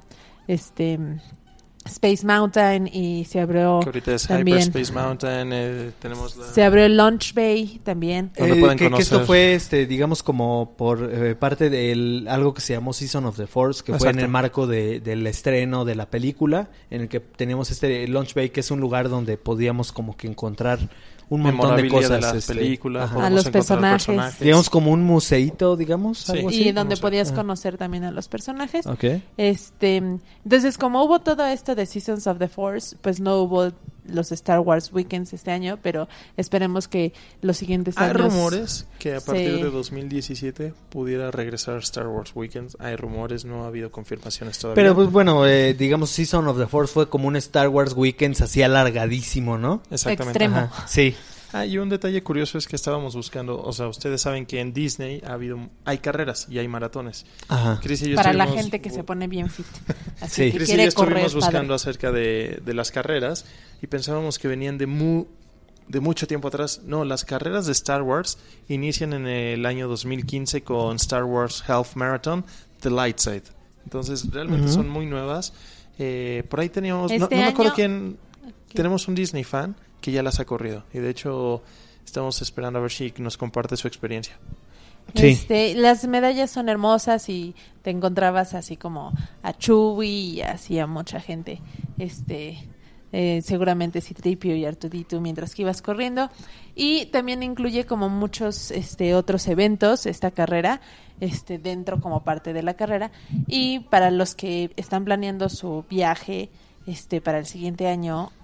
Space Mountain, y se abrió que ahorita es también Hyperspace Mountain, se abrió el Launch Bay también, que esto fue digamos como por parte de algo que se llamó Season of the Force, que fue en el marco del estreno de la película, en el que teníamos Launch Bay, que es un lugar donde podíamos como que encontrar un montón de cosas de las películas, a los personajes, digamos como un museíto, digamos, algo así, y donde podías conocer también a los personajes. Entonces, como hubo todo esto de Seasons of the Force, pues no hubo los Star Wars Weekends este año, pero esperemos que los siguientes años... Hay rumores que a partir de 2017 pudiera regresar Star Wars Weekends. Hay rumores, no ha habido confirmaciones todavía. Pero pues bueno, digamos Season of the Force fue como un Star Wars Weekends así alargadísimo, ¿no? Exactamente. Extremo. Sí. Y un detalle curioso es que estábamos buscando, o sea, ustedes saben que en Disney hay carreras y hay maratones. Chris y yo para la gente que se pone bien fit. Así que Chris quiere y yo estuvimos correr, buscando acerca de las carreras y pensábamos que venían de mucho tiempo atrás. No, las carreras de Star Wars inician en el año 2015 con Star Wars Half Marathon, The Light Side. Entonces, realmente son muy nuevas. Por ahí teníamos, no me acuerdo quién, tenemos un Disney fan que ya las ha corrido. Y de hecho, estamos esperando a ver si nos comparte su experiencia. Sí. Las medallas son hermosas y te encontrabas así como a Chewie y así a mucha gente. Seguramente C-3PO y R2-D2 mientras que ibas corriendo. Y también incluye como muchos otros eventos, esta carrera, dentro como parte de la carrera. Y para los que están planeando su viaje para el siguiente año,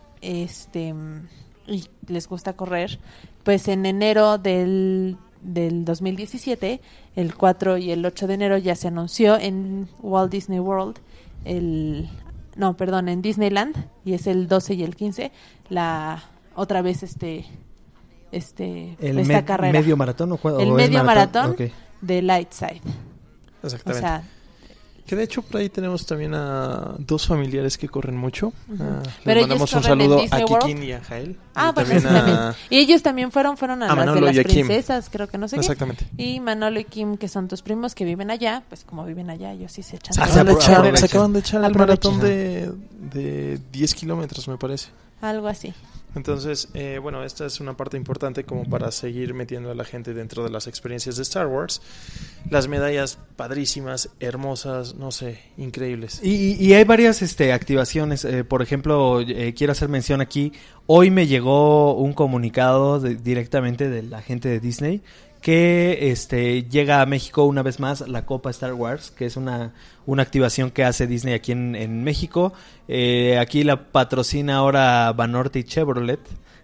y les gusta correr, pues en enero del 2017, el 4 y el 8 de enero ya se anunció en Walt Disney World, en Disneyland, y es el 12 y el 15, otra vez esta carrera. ¿Medio maratón el medio maratón de Lightside. Exactamente. O sea, Que de hecho por ahí tenemos también a dos familiares que corren mucho. Pero les mandamos un saludo a Kikin y a Jael. Ah, pues también. Y ellos también fueron a las Manolo de las y a princesas, Kim. Creo que no sé Exactamente. qué. Y Manolo y Kim, que son tus primos que viven allá, pues como viven allá, ellos sí se echan. Se acaban de echar el maratón de 10 kilómetros, me parece. Algo así. Entonces, bueno, esta es una parte importante como para seguir metiendo a la gente dentro de las experiencias de Star Wars. Las medallas padrísimas, hermosas, no sé, increíbles. Y hay varias activaciones. Por ejemplo, quiero hacer mención aquí. Hoy me llegó un comunicado directamente de la gente de Disney que llega a México una vez más la Copa Star Wars, que es una activación que hace Disney aquí en México. Aquí la patrocina ahora Banorte y Chevrolet.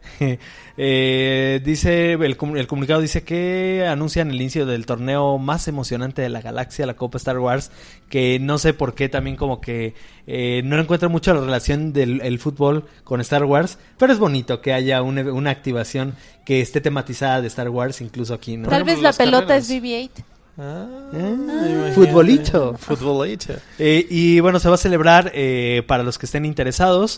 Dice el comunicado dice que anuncian el inicio del torneo más emocionante de la galaxia, la Copa Star Wars, que no sé por qué también como que no encuentro mucho la relación del fútbol con Star Wars, pero es bonito que haya una activación que esté tematizada de Star Wars incluso aquí, ¿no? Tal vez la pelota es BB-8. Futbolito. Y bueno, se va a celebrar para los que estén interesados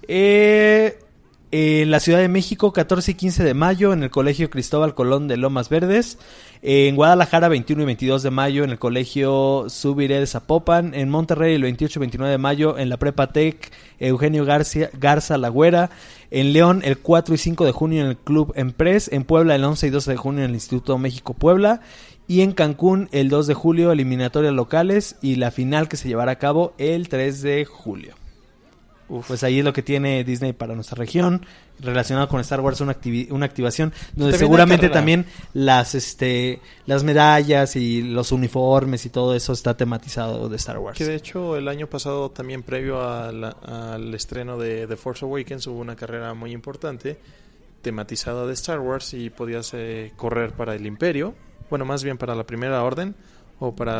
en la Ciudad de México 14 y 15 de mayo en el Colegio Cristóbal Colón de Lomas Verdes, en Guadalajara 21 y 22 de mayo en el Colegio Subiré de Zapopan, en Monterrey el 28 y 29 de mayo en la Prepa Tec Eugenio Garza Lagüera, en León el 4 y 5 de junio en el Club Empres, en Puebla el 11 y 12 de junio en el Instituto México Puebla, y en Cancún el 2 de julio eliminatorias locales y la final que se llevará a cabo el 3 de julio. Pues ahí es lo que tiene Disney para nuestra región relacionado con Star Wars, una activación donde seguramente también las medallas y los uniformes y todo eso está tematizado de Star Wars. Que de hecho el año pasado también previo al estreno de The Force Awakens hubo una carrera muy importante tematizada de Star Wars y podías correr para el Imperio, bueno, más bien para la Primera Orden o para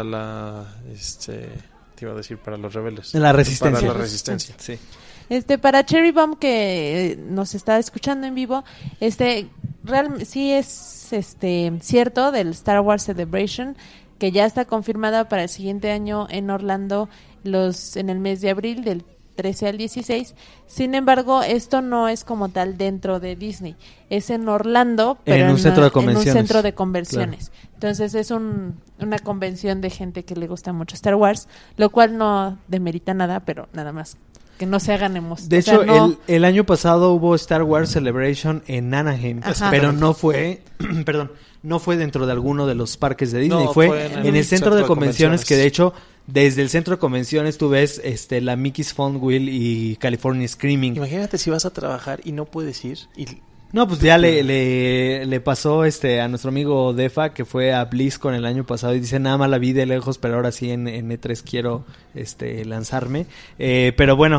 te iba a decir para los rebeldes. La resistencia. Para la resistencia. Sí. Para Cherry Bomb que nos está escuchando en vivo, sí es cierto del Star Wars Celebration que ya está confirmada para el siguiente año en Orlando en el mes de abril del 13 al 16. Sin embargo, esto no es como tal dentro de Disney. Es en Orlando, pero en un centro de convenciones. Claro. Entonces es una convención de gente que le gusta mucho Star Wars, lo cual no demerita nada, pero nada más que no se hagan emociones. De hecho, el año pasado hubo Star Wars Celebration en Anaheim, pero no fue, no fue dentro de alguno de los parques de Disney, fue en el centro de convenciones, que de hecho desde el centro de convenciones tú ves la Mickey's Fun Wheel y California Screaming. Imagínate si vas a trabajar y no puedes ir y... No, pues ya le pasó a nuestro amigo Defa, que fue a BlizzCon el año pasado y dice, nada más la vi de lejos, pero ahora sí en E3 quiero lanzarme. Pero bueno,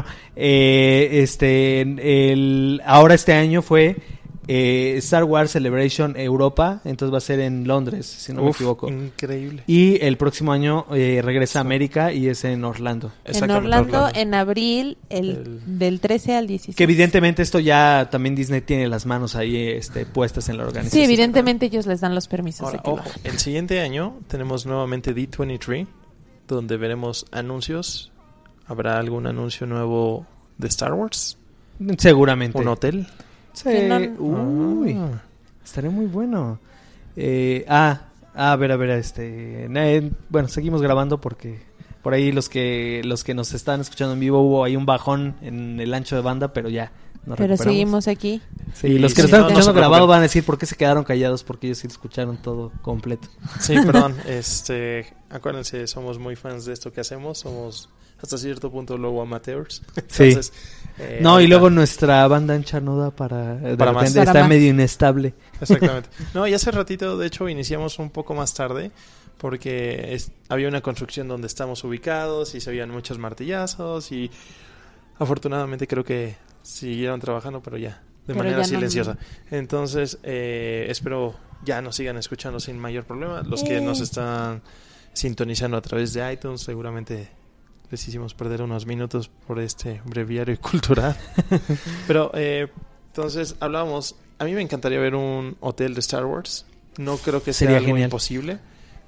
ahora este año fue Star Wars Celebration Europa, entonces va a ser en Londres, si no me equivoco. Increíble. Y el próximo año regresa a América y es en Orlando. En Orlando, en abril, del 13 al 16. Que evidentemente esto ya también Disney tiene las manos ahí puestas en la organización. Sí, evidentemente ellos les dan los permisos. Ahora, ojo, el siguiente año tenemos nuevamente D23, donde veremos anuncios. ¿Habrá algún anuncio nuevo de Star Wars? Seguramente. ¿Un hotel? Sí. Estaría muy bueno. A ver, bueno, seguimos grabando porque por ahí los que nos están escuchando en vivo hubo ahí un bajón en el ancho de banda, pero ya nos recuperamos. Seguimos aquí. Sí, los que nos están escuchando grabado van a decir por qué se quedaron callados, porque ellos sí escucharon todo completo. Sí, perdón, acuérdense, somos muy fans de esto que hacemos, somos hasta cierto punto luego amateurs. Entonces, y luego nuestra banda ancha no da para repente está medio inestable. Exactamente. No, y hace ratito, de hecho, iniciamos un poco más tarde porque había una construcción donde estamos ubicados y se habían muchos martillazos y afortunadamente creo que siguieron trabajando, pero ya de manera silenciosa. Entonces, espero ya nos sigan escuchando sin mayor problema. Los que nos están sintonizando a través de iTunes seguramente les hicimos perder unos minutos por este breviario cultural. Pero entonces hablábamos, a mí me encantaría ver un hotel de Star Wars. No creo que sea algo imposible,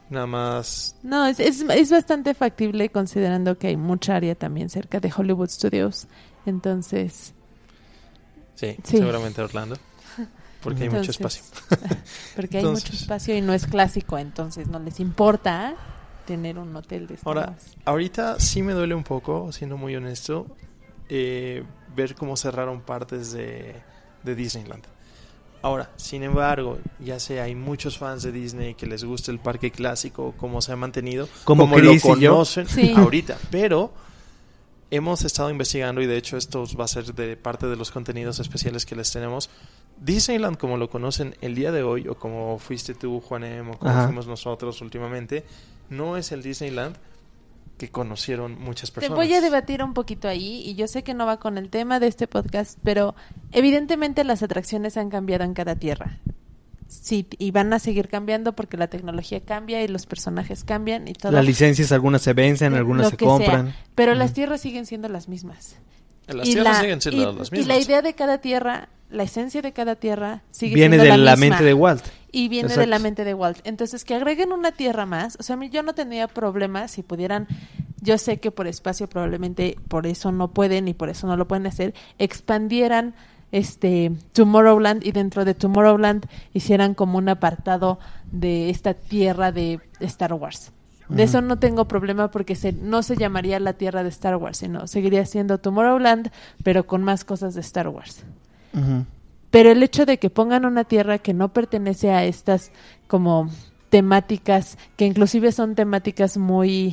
Nada más... No, es bastante factible considerando que hay mucha área también cerca de Hollywood Studios. Entonces... Sí. Seguramente Orlando. Porque hay mucho espacio. Porque hay mucho espacio y no es clásico, entonces no les importa tener un hotel de Star Wars. Ahora, ahorita sí me duele un poco, siendo muy honesto, ver cómo cerraron partes de Disneyland. Ahora, sin embargo, ya sé, hay muchos fans de Disney que les gusta el parque clásico, cómo se ha mantenido, como lo conocen ahorita, pero hemos estado investigando y de hecho esto va a ser de parte de los contenidos especiales que les tenemos. Disneyland como lo conocen el día de hoy, o como fuiste tú, Juanem, o como fuimos nosotros últimamente, no es el Disneyland que conocieron muchas personas. Te voy a debatir un poquito ahí, y yo sé que no va con el tema de este podcast, pero evidentemente las atracciones han cambiado en cada tierra. Sí, y van a seguir cambiando porque la tecnología cambia y los personajes cambian y todo. Las licencias, algunas se vencen, algunas se compran. Sea, pero las tierras siguen siendo las mismas. Las tierras siguen siendo las mismas. Y la idea de cada tierra, la esencia de cada tierra sigue viene siendo de la misma. Mente de Walt. Y viene de la mente de Walt. Entonces, que agreguen una tierra más, o sea, yo no tendría problema si pudieran, yo sé que por espacio probablemente por eso no pueden y por eso no lo pueden hacer, expandieran Tomorrowland y dentro de Tomorrowland hicieran como un apartado de esta tierra de Star Wars. De eso no tengo problema porque no se llamaría la tierra de Star Wars, sino seguiría siendo Tomorrowland, pero con más cosas de Star Wars. Pero el hecho de que pongan una tierra que no pertenece a estas como temáticas, que inclusive son temáticas muy,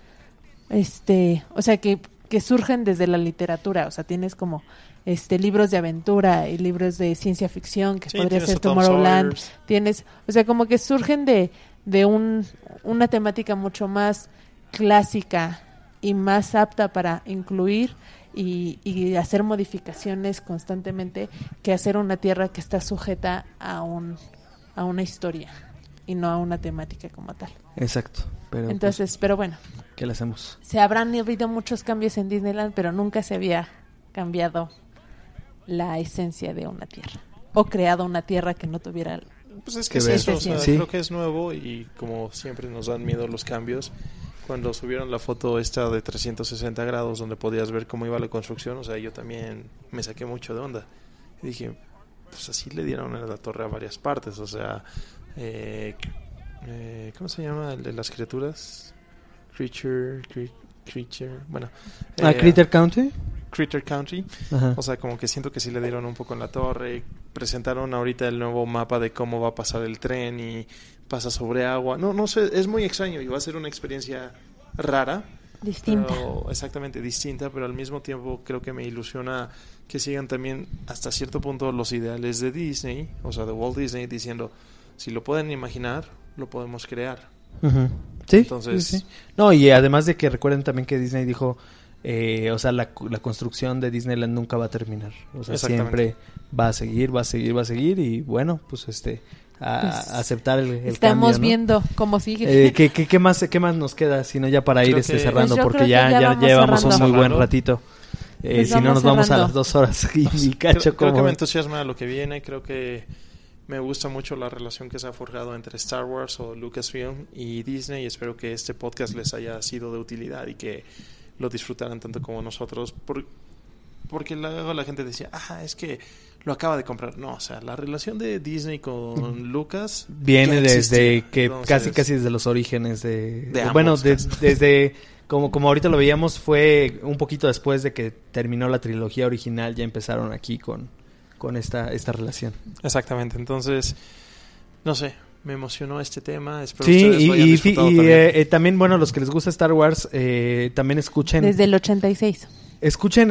o sea, que surgen desde la literatura, o sea, tienes como libros de aventura y libros de ciencia ficción, que podría ser Tomorrowland, tienes, o sea, como que surgen de una temática mucho más clásica y más apta para incluir y hacer modificaciones constantemente que hacer una tierra que está sujeta a una historia y no a una temática como tal. Exacto. Entonces, pues, pero bueno. ¿Qué le hacemos? Se habrán habido muchos cambios en Disneyland, pero nunca se había cambiado la esencia de una tierra o creado una tierra que no tuviera. Pues es que es eso, o sea, creo que es nuevo y como siempre nos dan miedo los cambios. Cuando subieron la foto esta de 360 grados donde podías ver cómo iba la construcción, o sea, yo también me saqué mucho de onda. Y dije, pues así le dieron a la torre a varias partes, o sea, ¿cómo se llama el de las criaturas? Creature, bueno. Critter Country. Critter Country, o sea, como que siento que sí le dieron un poco en la torre. Presentaron ahorita el nuevo mapa de cómo va a pasar el tren y pasa sobre agua. No sé, es muy extraño y va a ser una experiencia rara. Distinta. Exactamente, distinta, pero al mismo tiempo creo que me ilusiona que sigan también hasta cierto punto los ideales de Disney, o sea, de Walt Disney, diciendo, si lo pueden imaginar, lo podemos crear. Sí. Entonces, sí. No, y además de que recuerden también que Disney dijo, o sea, la construcción de Disneyland nunca va a terminar. O sea, siempre va a seguir y bueno, pues aceptar el estamos cambio, ¿no? Viendo cómo sigue. ¿Qué más nos queda? Si no, ya para ir cerrando, pues porque ya llevamos cerrando. Un muy buen ratito. Si no, nos vamos a las 2 horas. Y cacho, creo que me entusiasma lo que viene. Creo que me gusta mucho la relación que se ha forjado entre Star Wars o Lucasfilm y Disney. Y espero que este podcast les haya sido de utilidad y que lo disfrutaran tanto como nosotros. Porque luego la gente decía, es que lo acaba de comprar. No, o sea, la relación de Disney con Lucas viene desde que casi desde los orígenes de ambos, bueno, desde como ahorita lo veíamos, fue un poquito después de que terminó la trilogía original, ya empezaron aquí con esta relación. Exactamente. Entonces, no sé, me emocionó este tema. Espero sí, ustedes lo hayan disfrutado también. También, bueno, los que les gusta Star Wars, también escuchen. Desde el 86. Escuchen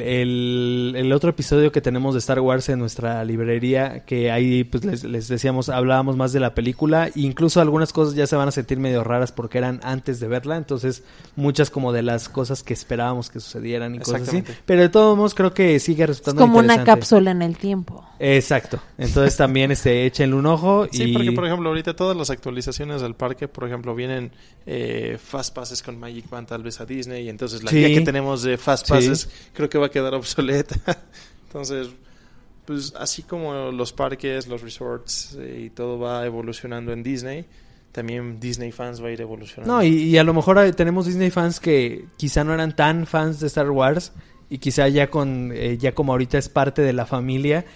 el otro episodio que tenemos de Star Wars en nuestra librería, que ahí pues les decíamos, hablábamos más de la película, e incluso algunas cosas ya se van a sentir medio raras porque eran antes de verla, entonces muchas como de las cosas que esperábamos que sucedieran y cosas así, pero de todos modos creo que sigue resultando como interesante. Una cápsula en el tiempo. Exacto, entonces también échenle un ojo. Sí, porque por ejemplo ahorita todas las actualizaciones del parque, por ejemplo, vienen Fast Passes con Magic Band tal vez a Disney, y entonces la guía que tenemos de Fast Passes creo que va a quedar obsoleta. Entonces, pues así como los parques, los resorts y todo va evolucionando en Disney, también Disney fans va a ir evolucionando. No, y a lo mejor tenemos Disney fans que quizá no eran tan fans de Star Wars y quizá ya ya como ahorita es parte de la familia,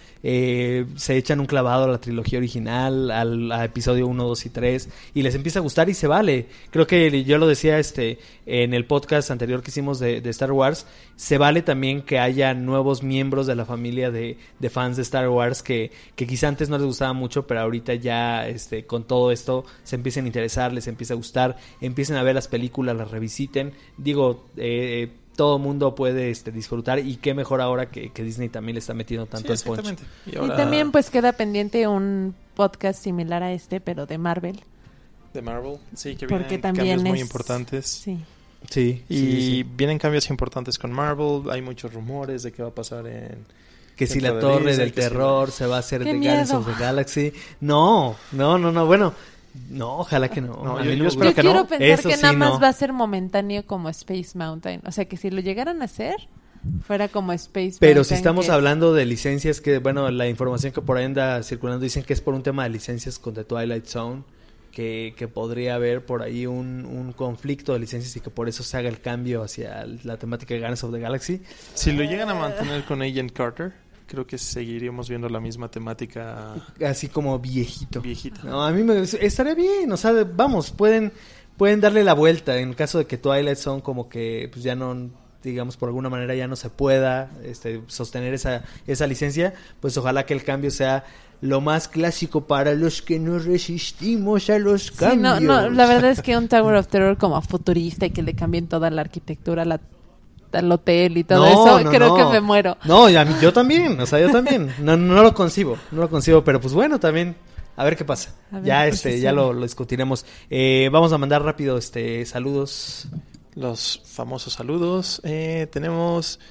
se echan un clavado a la trilogía original, a episodio 1, 2 y 3 y les empieza a gustar y se vale. Creo que yo lo decía en el podcast anterior que hicimos de Star Wars, se vale también que haya nuevos miembros de la familia de fans de Star Wars que quizá antes no les gustaba mucho, pero ahorita ya con todo esto se empiecen a interesar, les empieza a gustar, empiecen a ver las películas, las revisiten. Digo, todo mundo puede disfrutar y qué mejor ahora que Disney también le está metiendo tanto el punch. Y también pues queda pendiente un podcast similar a pero de Marvel. De Marvel, sí, que porque vienen también cambios muy importantes. Sí. Y vienen cambios importantes con Marvel. Hay muchos rumores de qué va a pasar que si la Torre del Terror se va a hacer de Guardians of the Galaxy. No, bueno... No, ojalá que no. Yo espero que quiero no. pensar que nada más va a ser momentáneo como Space Mountain. O sea, que si lo llegaran a hacer, fuera como Space Mountain. Pero si estamos hablando de licencias, que bueno, la información que por ahí anda circulando dicen que es por un tema de licencias con The Twilight Zone, que podría haber por ahí un conflicto de licencias y que por eso se haga el cambio hacia la temática de Guardians of the Galaxy. Si lo llegan a mantener con Agent Carter, creo que seguiríamos viendo la misma temática. Así como viejito. Viejita. No, a mí estaría bien, o sea, vamos, pueden darle la vuelta en caso de que Twilight Zone como que pues ya no, digamos, por alguna manera ya no se pueda sostener esa licencia, pues ojalá que el cambio sea lo más clásico para los que no resistimos a los cambios. Sí, no, la verdad es que un Tower of Terror como futurista y que le cambien toda la arquitectura, al hotel y todo eso, creo que me muero. No, yo también, no lo concibo, pero pues bueno, también a ver qué pasa. Ver, ya pues ya lo discutiremos. Vamos a mandar rápido saludos. Los famosos saludos. Tenemos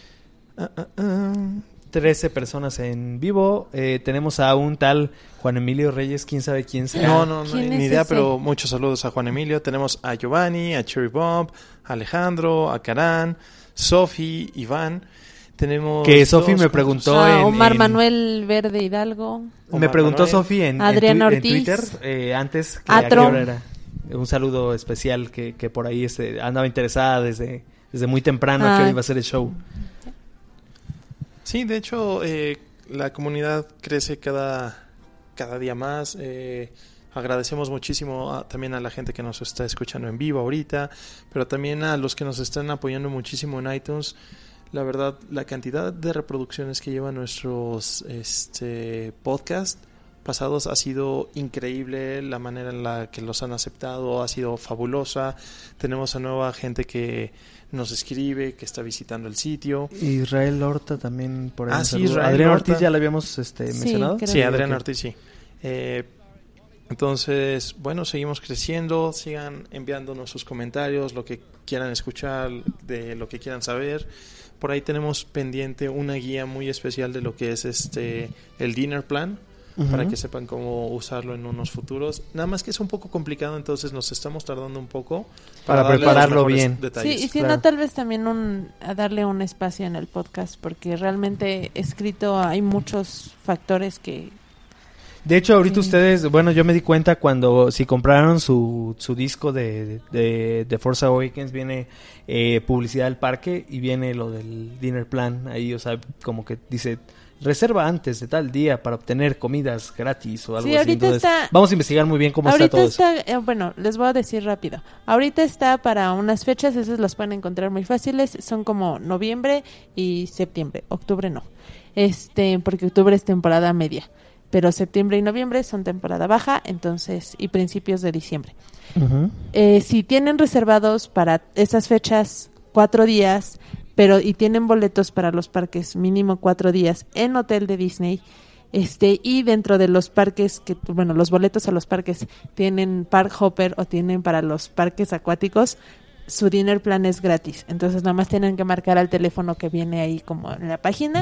13 personas en vivo. Tenemos a un tal Juan Emilio Reyes, quién sabe quién sea. No, ni idea, pero muchos saludos a Juan Emilio. Tenemos a Giovanni, a Cherry Bomb, a Alejandro, a Karan, Sofi, Iván. Tenemos que Sofi me preguntó Omar Manuel Verde Hidalgo. Me preguntó Sofi en Twitter antes que a qué hora era. Un saludo especial que por ahí andaba interesada desde muy temprano que hoy iba a ser el show. Sí, de hecho la comunidad crece cada día más. Agradecemos muchísimo también a la gente que nos está escuchando en vivo ahorita, pero también a los que nos están apoyando muchísimo en iTunes. La verdad, la cantidad de reproducciones que llevan nuestros podcast pasados ha sido increíble. La manera en la que los han aceptado ha sido fabulosa. Tenemos a nueva gente que nos escribe, que está visitando el sitio. Israel Horta también por ahí. Sí, Israel Adrián Horta. Ortiz ya lo habíamos mencionado. Sí, Adrián Ortiz, sí. Entonces, bueno, seguimos creciendo. Sigan enviándonos sus comentarios, lo que quieran escuchar, de lo que quieran saber. Por ahí tenemos pendiente una guía muy especial de lo que es el dinner plan, para que sepan cómo usarlo en unos futuros. Nada más que es un poco complicado, entonces nos estamos tardando un poco para prepararlo bien. Detalles. Sí, y si no, tal vez también a darle un espacio en el podcast, porque realmente escrito hay muchos factores que... De hecho, ahorita ustedes, bueno, yo me di cuenta si compraron su disco de Force Awakens, viene publicidad del parque y viene lo del dinner plan ahí, o sea, como que dice... Reserva antes de tal día para obtener comidas gratis o algo así. Entonces, vamos a investigar muy bien cómo está todo eso. Bueno, les voy a decir rápido. Ahorita está para unas fechas, esas las pueden encontrar muy fáciles. Son como noviembre y septiembre. Octubre no. Porque octubre es temporada media. Pero septiembre y noviembre son temporada baja, entonces, y principios de diciembre. Si tienen reservados para esas fechas 4 días... y tienen boletos para los parques mínimo 4 días en hotel de Disney, y dentro de los parques los boletos a los parques tienen Park Hopper o tienen para los parques acuáticos, su dinner plan es gratis, entonces nada más tienen que marcar al teléfono que viene ahí como en la página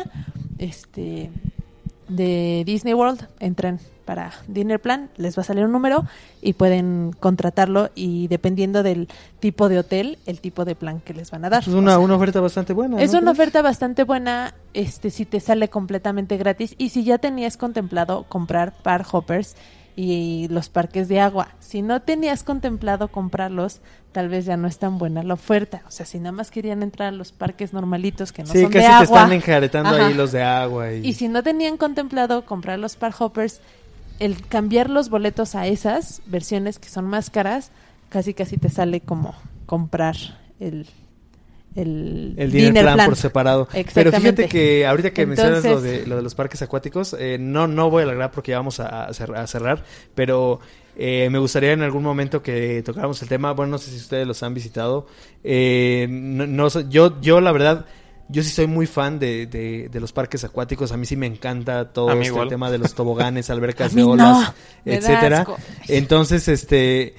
de Disney World, entran para dinner plan, les va a salir un número y pueden contratarlo, y dependiendo del tipo de hotel, el tipo de plan que les van a dar. Es una oferta bastante buena. Es una oferta bastante buena, si te sale completamente gratis, y si ya tenías contemplado comprar Park Hoppers, y los parques de agua. Si no tenías contemplado comprarlos, tal vez ya no es tan buena la oferta. O sea, si nada más querían entrar a los parques normalitos que no son de agua. Sí, casi te están enjaretando ahí los de agua. Y si no tenían contemplado comprar los Park Hoppers, el cambiar los boletos a esas versiones que son más caras, casi te sale como comprar el dinner plan por separado. Pero fíjate que ahorita que mencionas lo de los parques acuáticos, no voy a alargar porque ya vamos a cerrar, pero me gustaría en algún momento que tocáramos el tema. Bueno, no sé si ustedes los han visitado. Yo la verdad, yo sí soy muy fan de los parques acuáticos. A mí sí me encanta todo el tema de los toboganes, albercas de olas, etcétera. Entonces,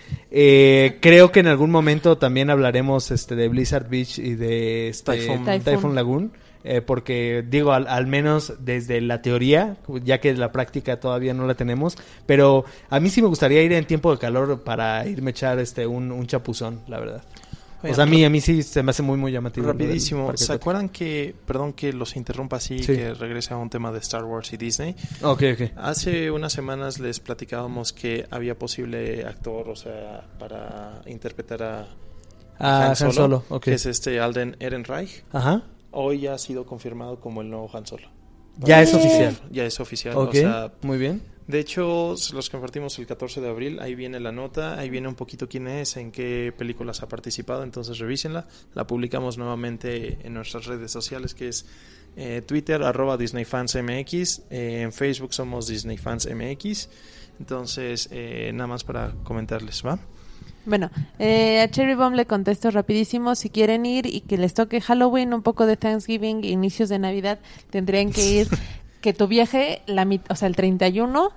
creo que en algún momento también hablaremos de Blizzard Beach y de Typhoon Lagoon. Porque digo, al menos desde la teoría, ya que la práctica todavía no la tenemos, pero a mí sí me gustaría ir en tiempo de calor para irme a echar un chapuzón, la verdad. Oye, o sea, a mí sí se me hace muy, muy llamativo. Rapidísimo, ¿se acuerdan que, perdón que los interrumpa así, que regrese a un tema de Star Wars y Disney? Okay. Hace unas semanas les platicábamos que había posible actor, o sea, para interpretar a Han Solo, que es Alden Ehrenreich. Ajá. Hoy ya ha sido confirmado como el nuevo Han Solo. Ya es oficial. Ya es oficial. Okay. O sea, muy bien. De hecho, los compartimos el 14 de abril, ahí viene la nota, ahí viene un poquito quién es, en qué películas ha participado, entonces revísenla. La publicamos nuevamente en nuestras redes sociales, que es Twitter, @DisneyFansMX, en Facebook somos DisneyFansMX, entonces nada más para comentarles, ¿va? Bueno, a Cherry Bomb le contesto rapidísimo. Si quieren ir y que les toque Halloween, un poco de Thanksgiving, inicios de Navidad, tendrían que ir... que tu viaje, o sea, el 31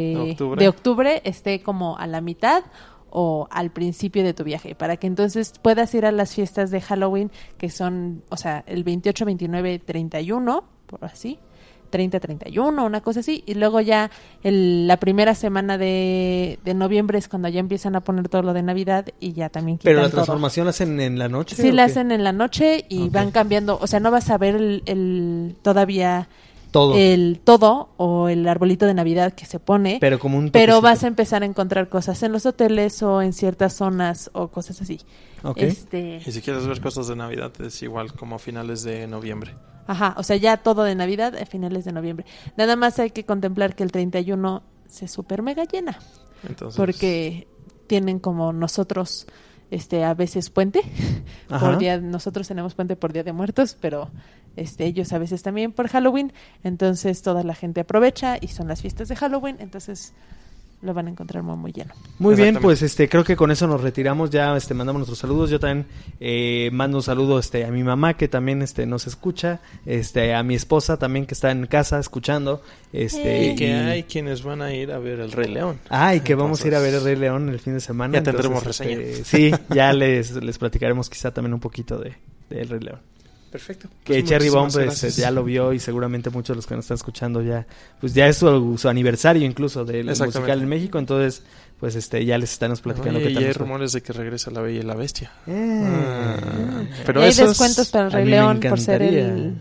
de octubre esté como a la mitad o al principio de tu viaje, para que entonces puedas ir a las fiestas de Halloween, que son, o sea, el 28, 29, 31, por así, 30, 31, una cosa así, y luego ya la primera semana de noviembre es cuando ya empiezan a poner todo lo de Navidad y ya también quitan. ¿Pero la transformación la hacen en la noche? Sí, la hacen en la noche y van cambiando, o sea, no vas a ver todavía... todo o el arbolito de Navidad que se pone, pero vas a empezar a encontrar cosas en los hoteles o en ciertas zonas o cosas así. Okay. Y si quieres ver cosas de Navidad es igual como a finales de noviembre. Ajá, o sea, ya todo de Navidad a finales de noviembre. Nada más hay que contemplar que el 31 se super mega llena. Entonces... porque tienen como nosotros a veces puente. Nosotros tenemos puente por Día de Muertos, pero ellos a veces también por Halloween, entonces toda la gente aprovecha y son las fiestas de Halloween, entonces lo van a encontrar muy lleno. Muy bien, pues creo que con eso nos retiramos, ya mandamos nuestros saludos. Yo también mando un saludo a mi mamá que también nos escucha, a mi esposa también que está en casa escuchando, y que hay quienes van a ir a ver El Rey León. Y que vamos a ir a ver El Rey León el fin de semana. Ya tendremos reseña. Sí, ya les platicaremos quizá también un poquito de El Rey León. Perfecto. Que Cherry Bomb ya lo vio y seguramente muchos de los que nos están escuchando ya es su aniversario incluso del musical en México, entonces pues ya les estamos platicando qué tal. Y hay rumores de que regresa La Bella y la Bestia. Pero hay descuentos para El Rey León por ser el...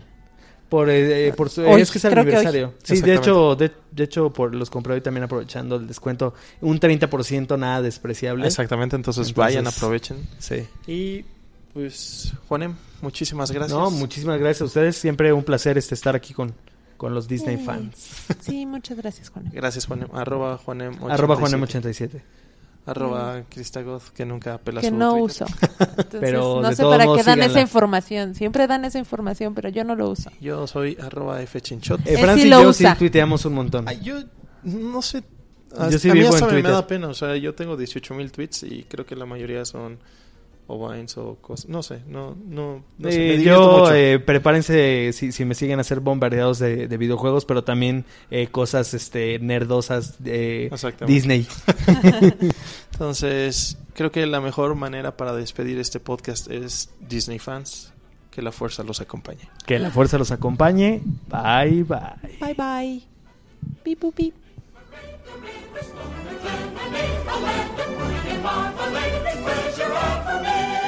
es que es el aniversario. Sí, de hecho los compré hoy también aprovechando el descuento. Un 30%, nada despreciable. Exactamente, entonces vayan, aprovechen. Sí. Y pues, Juanem, muchísimas gracias. No, muchísimas gracias a ustedes. Siempre un placer estar aquí con los Disney fans. Sí, muchas gracias, Juanem. Gracias, Juanem. @Juanem87. @Juanem87. @Cristagoth, que nunca pela que su no Twitter. uso. Entonces, pero no sé para qué dan esa información. Siempre dan esa información, pero yo no lo uso. Yo soy @FChinchot. Francis y yo sí tuiteamos un montón. Yo no sé. Yo sí a mí vivo hasta en me da pena. O sea, yo tengo 18,000 tweets y creo que la mayoría son o Vines o cosas. No sé. No sé. Prepárense si me siguen a ser bombardeados de videojuegos, pero también cosas nerdosas de Disney. Entonces, creo que la mejor manera para despedir este podcast es Disney fans. Que la fuerza los acompañe. Que la fuerza los acompañe. Bye, bye. Bye, bye. Beep, boop, beep. Treasure all for me.